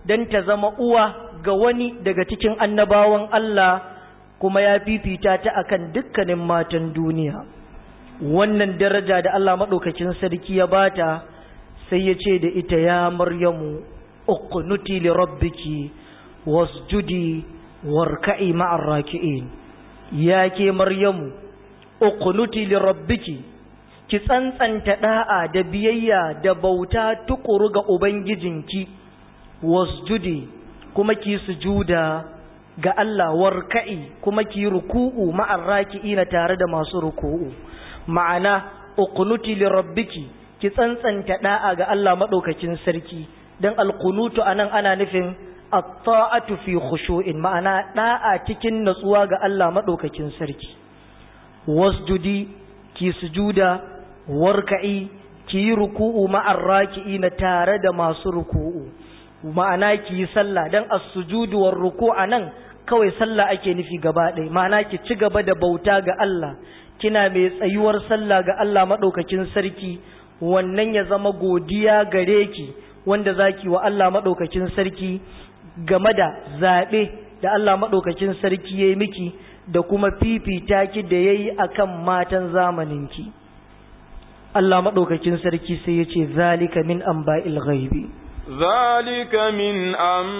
dan ta zama uwa ga wani daga cikin annabawan Allah, kuma ya fifita ta akan dukkanin matan duniya. Wannan daraja da Allah madaukakin sarki ya bata, sai ya ce da ita, ya Maryamu uqnuti li rabbiki wasjudi warka'i ma'ar raki'in. Ya ke Maryamu, uqnuti li rabbiki, ki tsantsanta da'a da biyayya da bauta tukuru ga ubangijinki, wasjudi, kuma ki sujuda ga Allah, warka'i, kuma ki ruku'u ma'ar raki'ina, tare da masu ruku'u. Ma'ana uqnuti li rabbiki, ki tsantsanta da'a ga Allah madaukakin sarki. Dan alqunutu anan ana nufin at-ta'atu fi khushu'in, ma'ana da'a cikin natsuwa ga Allah madaukakin sarki. Wasjudi, ki sujuda, warka'i, ki ruku'u ma'ar raki'ina, tare da masu ruku'u. Ma'ana ki sallah, dan as-sujudu war ruku'a nan kawai sallah ake nufi gaba ɗaya. Ma'ana ki ci gaba da bauta ga Allah, kina mai tsayuwar sallah ga Allah madaukakin sarki. Wannan ya zama godiya gare ki, wanda zaki wa Allah madaukakin sarki game da zabe da Allah madaukakin sarki yayi miki, da kuma fifita ki da yayi akan matan zamaninki. Allah madaukakin sarki sai yace zalika min anba'il ghaibi, zalika min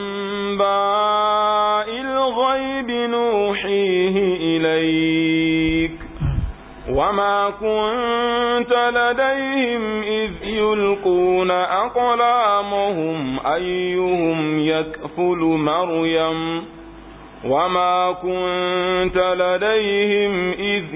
anba'il ghaibi nuhihi ilayk وما كنت لديهم إذ يلقون أقلامهم أيهم يكفل مريم وما كنت لديهم إذ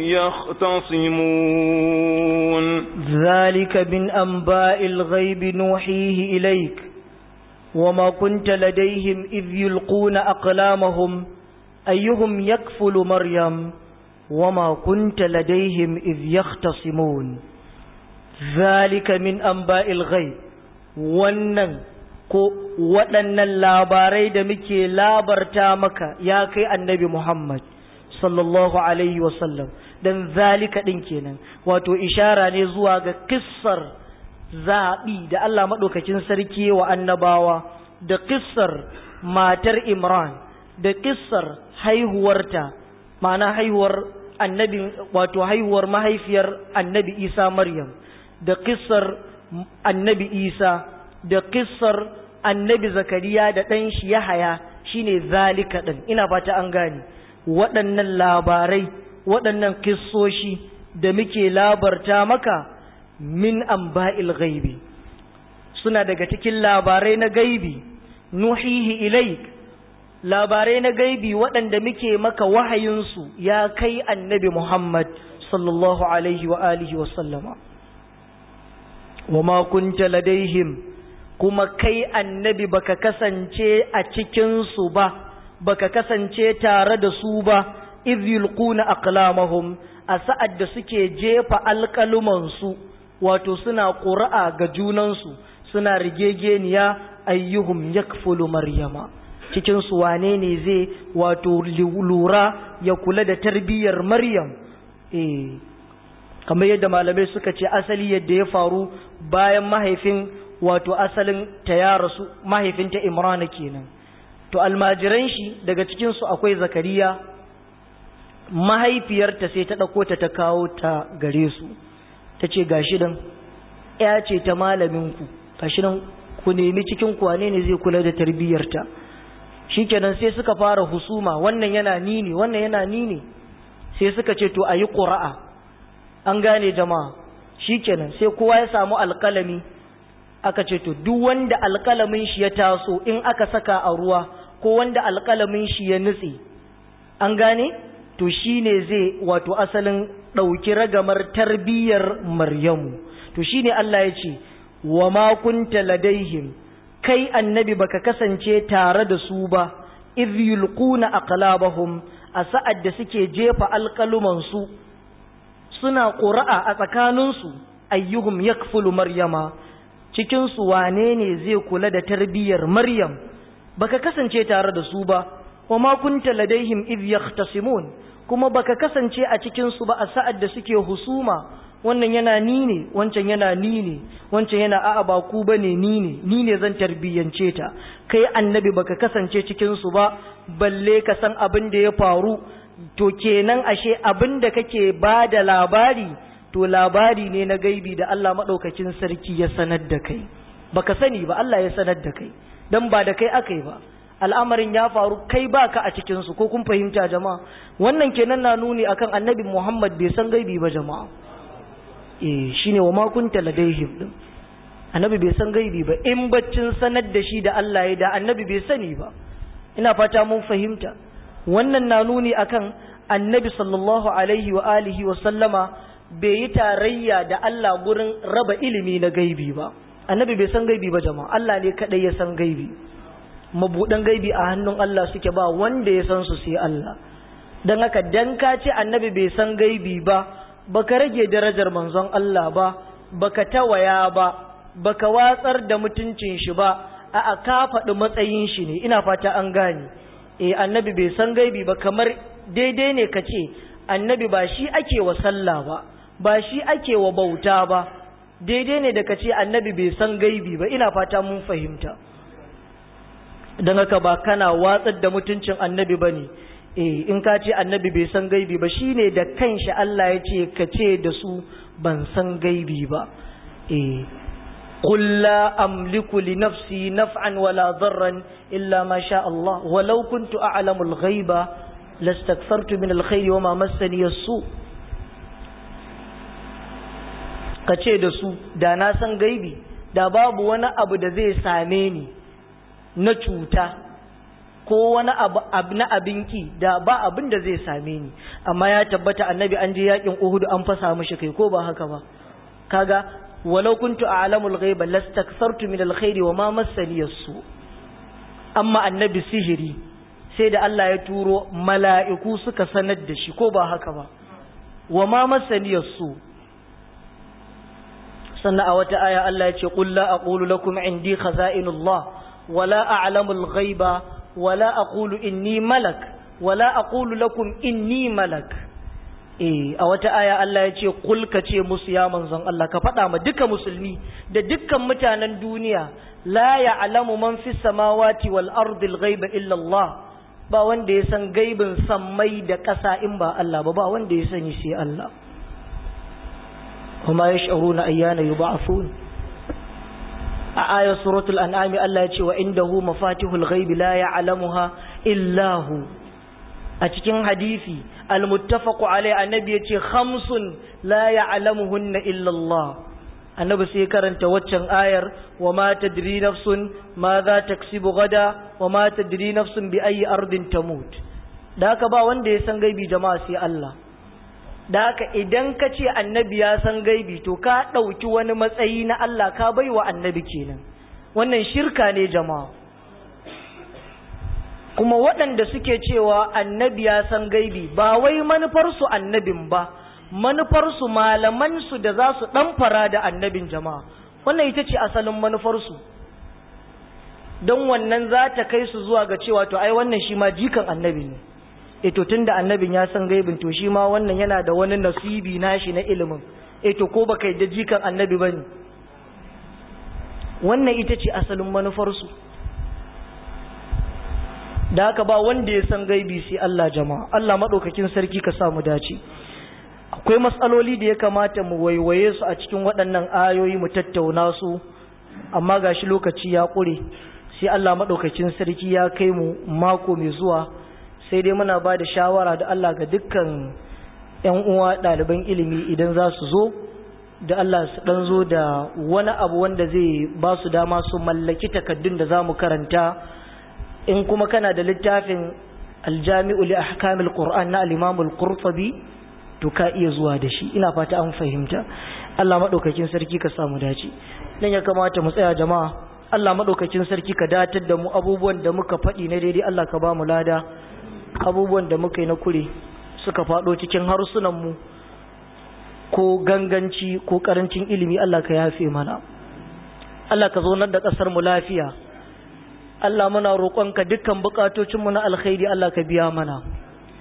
يختصمون ذلك من أنباء الغيب نوحيه إليك وما كنت لديهم إذ يلقون أقلامهم أيهم يكفل مريم وما كنت لديهم إذ يختصمون ذلك من أنباء الغيب waɗannan labarai da muke labarta maka ya kai annabi Muhammad sallallahu alaihi wasallam, dan zalika ɗin kenan, wato ishara ne zuwa ga kissar zaɓi da Allah maɗaukakin sarki wa annabawa, da kissar matar Imran, da kissar haihuwarta, ma'ana haihuwar annabi, wato haihuwar mahaifiyar annabi Isa Maryam, da kissar annabi Isa, da kissar annabi Zakariya da ɗan shi Yahaya, shine zalika ɗin. Ina fata an gane waɗannan labarai, waɗannan kissoshi da muke labarta maka min anba'il ghaibi, suna daga cikin labarai na gaibi, nuhihi ilaik, labarai na gaibi waɗanda muke maka wahayinsu ya kai annabi Muhammad sallallahu alaihi wa alihi wa sallama. Wa ma kunta ladaihim, kuma kai annabi baka kasance a cikinsu ba, baka kasance tare da su ba, idh yulquna aqlamahum, a sa'ad da suke jefa alƙalumansu, wato suna ƙura'a ga junansu, suna rigegeniya ayyuhum yakfulu maryama, cikinsu wane ne zai wato lura ya kula da tarbiyyar Maryam. Kamar yadda malamai suka ce asali yadda ya faru bayan mahaifin, wato asalin ta ya rasu, mahaifinta Imrana kenan. To almajiran shi daga cikinsu akwai Zakariya, mahaifiyarta sai ta ɗauko ta kawo ta gare su, ta ce gashi dan ya ce ta malaminku, gashi nan ku nemi cikin wane ne zai kula da tarbiyyarta. Shikenan sai suka fara husuma, wannan yana nini, wannan yana nini, sai suka ce to ayi qura'a. An gane jama'a. Shikenan sai kowa ya samu alƙalami, aka ce to duk wanda alƙalamin shi ya taso in aka saka a ruwa, ko wanda alƙalamin shi ya nutse, an gane, to shine zai wato asalin ɗauki ragamar tarbiyyar Maryamu. To shine Allah ya ce wa ma kunta ladaihim, kai annabi baka kasance tare da su ba, idh yulquna aqlabahum, a sa'ad da suke jefa alƙaluman su suna ƙura'a a tsakaninsu, ayyuhum yakfulu maryama, cikin su wane ne zai kula da tarbiyyar Maryam, baka kasance tare da su ba. Wa ma kunta ladaihim idh yahtasimun, kuma baka kasance a cikin su ba a sa'ad da suke husuma, wannan yana ni ne, wancan yana ni ne, wancan yana a'a ba ku bane ni ne zan tarbiyyance ta. Kai annabi baka kasance cikin su ba, balle ka san abin da ya faru. To kenan ashe abin da kake ba da labari, to labari ne na gaibi da Allah madaukakin sarki ya sanar da kai. Baka sani ba, Allah ya sanar da kai, dan ba da kai akai ba. Al'amarin ya faru kai baka a cikin su, ko kun fahimta jama'a? Wannan kenan na nuni akan annabi Muhammad bai san gaibi ba jama'a. Shine wa ma kunta ladaihim din. Annabi bai san gaibi ba, in baccin sanar da shi da Allah ya da annabi bai sani ba. Ina fata mun fahimta. Wannan na nuni akan annabi sallallahu alaihi wa alihi wa sallama bai yi tarayya da Allah gurin raba ilimi na gaibi ba. Annabi bai san gaibi ba jama'a, Allah ne kadai ya san gaibi. Mabudan gaibi a hannun Allah suke, ba wanda ya san su sai Allah. Dan haka dan ka ce annabi bai san gaibi ba, baka rage darajar manzon Allah ba, baka tawaya ba, baka watsar da mutuncin shi ba, a'a ka faɗi matsayin shi ne. Ina fata an gane. Annabi bai san gaibi ba, kamar daidai ne ka ce annabi ba shi ake wa sallah ba shi ake wa bauta ba. Daidai ne da ka ce annabi bai san gaibi ba. Ina fata mun fahimta. Don haka ba kana watsar da mutuncin annabi ba ne. In ka ce annabi bai san gaibi ba, shi ne da kanshi Allah ya ce ka ce da su ban san gaibi ba. قل لا أملك لنفسي نفعا ولا ضرا إلا ما شاء الله ولو كنت أعلم الغيب لاستكثرت من الخير وما مسني السوء. kace da su da na san gaibi da babu wani abu da zai same ni na cuta ko wani abu na abinki, da ba abin da zai same ni. Amma ya tabbata annabi an je yakin Uhud an fasa mishi kai, ko ba haka ba? Kaga walau kuntu a'lamul ghaiba lastakthartu min alkhairi wama massani as-su. Amma annabi sihiri sai da Allah ya turo mala'iku suka sanar da shi, ko ba haka ba? Wama massani as-su. Sannan a wata aya Allah ya ce qul la aqulu lakum indi khaza'inullah wala a'lamul ghaiba wala aqulu inni malak wala aqulu lakum inni malak. A wata aya Allah ya ce kul ka ce musu ya manzon Allah, ka faɗa ma duka musulmi da dukkan mutanen duniya, la ya'lamu man fis samawati wal ardi al ghaiba illa Allah. Ba wanda ya san gaibin sammai da ƙasa in ba Allah ba wanda ya sani sai Allah. Kuma yash'uruna ayyana yub'athun. A ayat suratul an'am Allah ya ce wa indahu mafatihul ghaibi la ya'lamuha illa hu. A cikin hadisi al-muttafaqu alai annabi yace khamsun la ya'lamuhunna illa Allah. Annabi sai karanta waccan ayar wa ma tadri nafsun ma za taksibu gada wa ma tadri nafsun bi ayi ardin tamut. Da haka ba wanda ya san gaibi jama'a sai Allah. Da haka idan ka ce annabi ya san gaibi, to ka ɗauki wani matsayi na Allah ka baiwa annabi kenan. Wannan shirka ne jama'a. Kuma waɗanda suke cewa annabi ya san gaibi, ba wai manufarsu annabin ba, manufarsu malamansu da za su ɗamfara da annabin jama'a. Wannan ita ce asalin manufarsu. Don wannan za ta kai su zuwa ga cewa to ai wannan shi ma jikan annabi ne. To tun da annabin ya san gaibin, to shi ma wannan yana da wani nasibi nashi na ilimin. To ko baka yi da jikan annabi ba ne. Wannan ita ce asalin manufarsu. Da haka ba wanda ya san gaibi sai Allah jama'a. Allah maɗaukakin sarki ka samu dace. Akwai matsaloli da ya kamata mu waiwaye su a cikin waɗannan ayoyi mu tattauna su, amma gashi lokaci ya ƙure, sai Allah maɗaukakin sarki ya kai mu mako mai zuwa. Sai dai muna ba da shawara da Allah ga dukkan 'yan uwa ɗaliban ilimi idan za su zo, da Allah su ɗan zo da wani abu wanda zai ba su dama su mallaki takaddun da za mu karanta. In kuma kana da littafin aljami'u li ahkamil qur'an na al-imam al-qurtubi, to ka iya zuwa da shi. Ina fata an fahimta. Allah madaukakin sarki ka samu dace. Dan ya kamata mu tsaya jama'a. Allah madaukakin sarki ka datar da mu abubuwan da muka faɗi na daidai, Allah ka ba mu lada. Abubuwan da muka yi na kure suka faɗo cikin harsunan mu ko ganganci ko karancin ilimi, Allah ka yafe mana. Allah ka zaunar da ƙasar mu lafiya. Allah muna roƙonka dukkan buƙatocinmu na alkhairi Allah ka biya mana.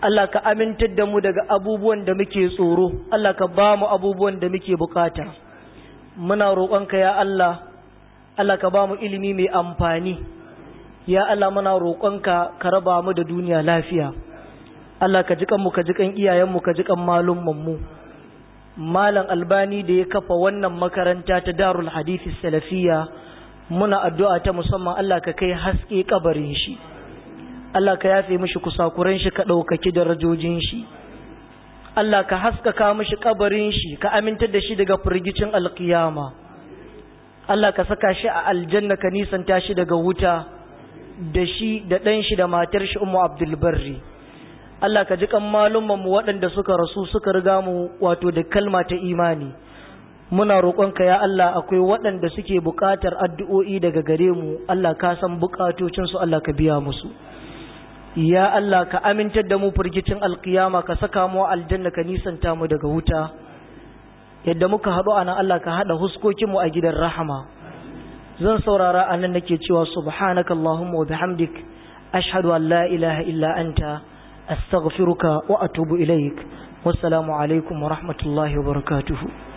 Allah ka amintar da mu daga abubuwan da muke tsoro, Allah ka ba mu abubuwan da muke bukata. Muna roƙonka ya Allah, Allah ka ba mu ilimi mai amfani. Ya Allah muna roƙonka ka raba mu da duniya lafiya. Allah ka jikan mu, ka jikan iyayenmu, ka jikan malummanmu. Malam Albani da ya kafa wannan makaranta ta Darul Hadith Salafiyya, muna addu'a ta musamman Allah ka kai haske kabarin shi. Allah ka yafe mishi kusakuran shi, ka ɗaukaki darajojin shi. Allah ka haskaka mishi kabarin shi, ka amintar da shi daga firgicin alkiyama. Allah ka saka shi a aljanna, ka nisanta shi daga wuta, da shi da ɗan shi da matar shi Ummu Abdul Barri. Allah ka ji kan malumman mu waɗanda suka rasu suka riga mu wato da kalma ta imani. Muna roƙonka ya Allah, akwai waɗanda suke buƙatar addu'o'i daga gare mu, Allah ka san buƙatocinsu, Allah ka biya musu. Ya Allah ka amintar da mu firgicin alkiyama, ka saka mu aljanna, ka nisanta mu daga wuta. Yadda muka haɗu anan, Allah ka haɗa huskokinmu a gidan rahama. Zan saurara anan nake cewa subhanakallahumma wa bihamdik, ashhadu an la ilaha illa anta, astaghfiruka wa atubu ilaik. Wassalamu alaikum wa rahmatullahi wa barakatuhu.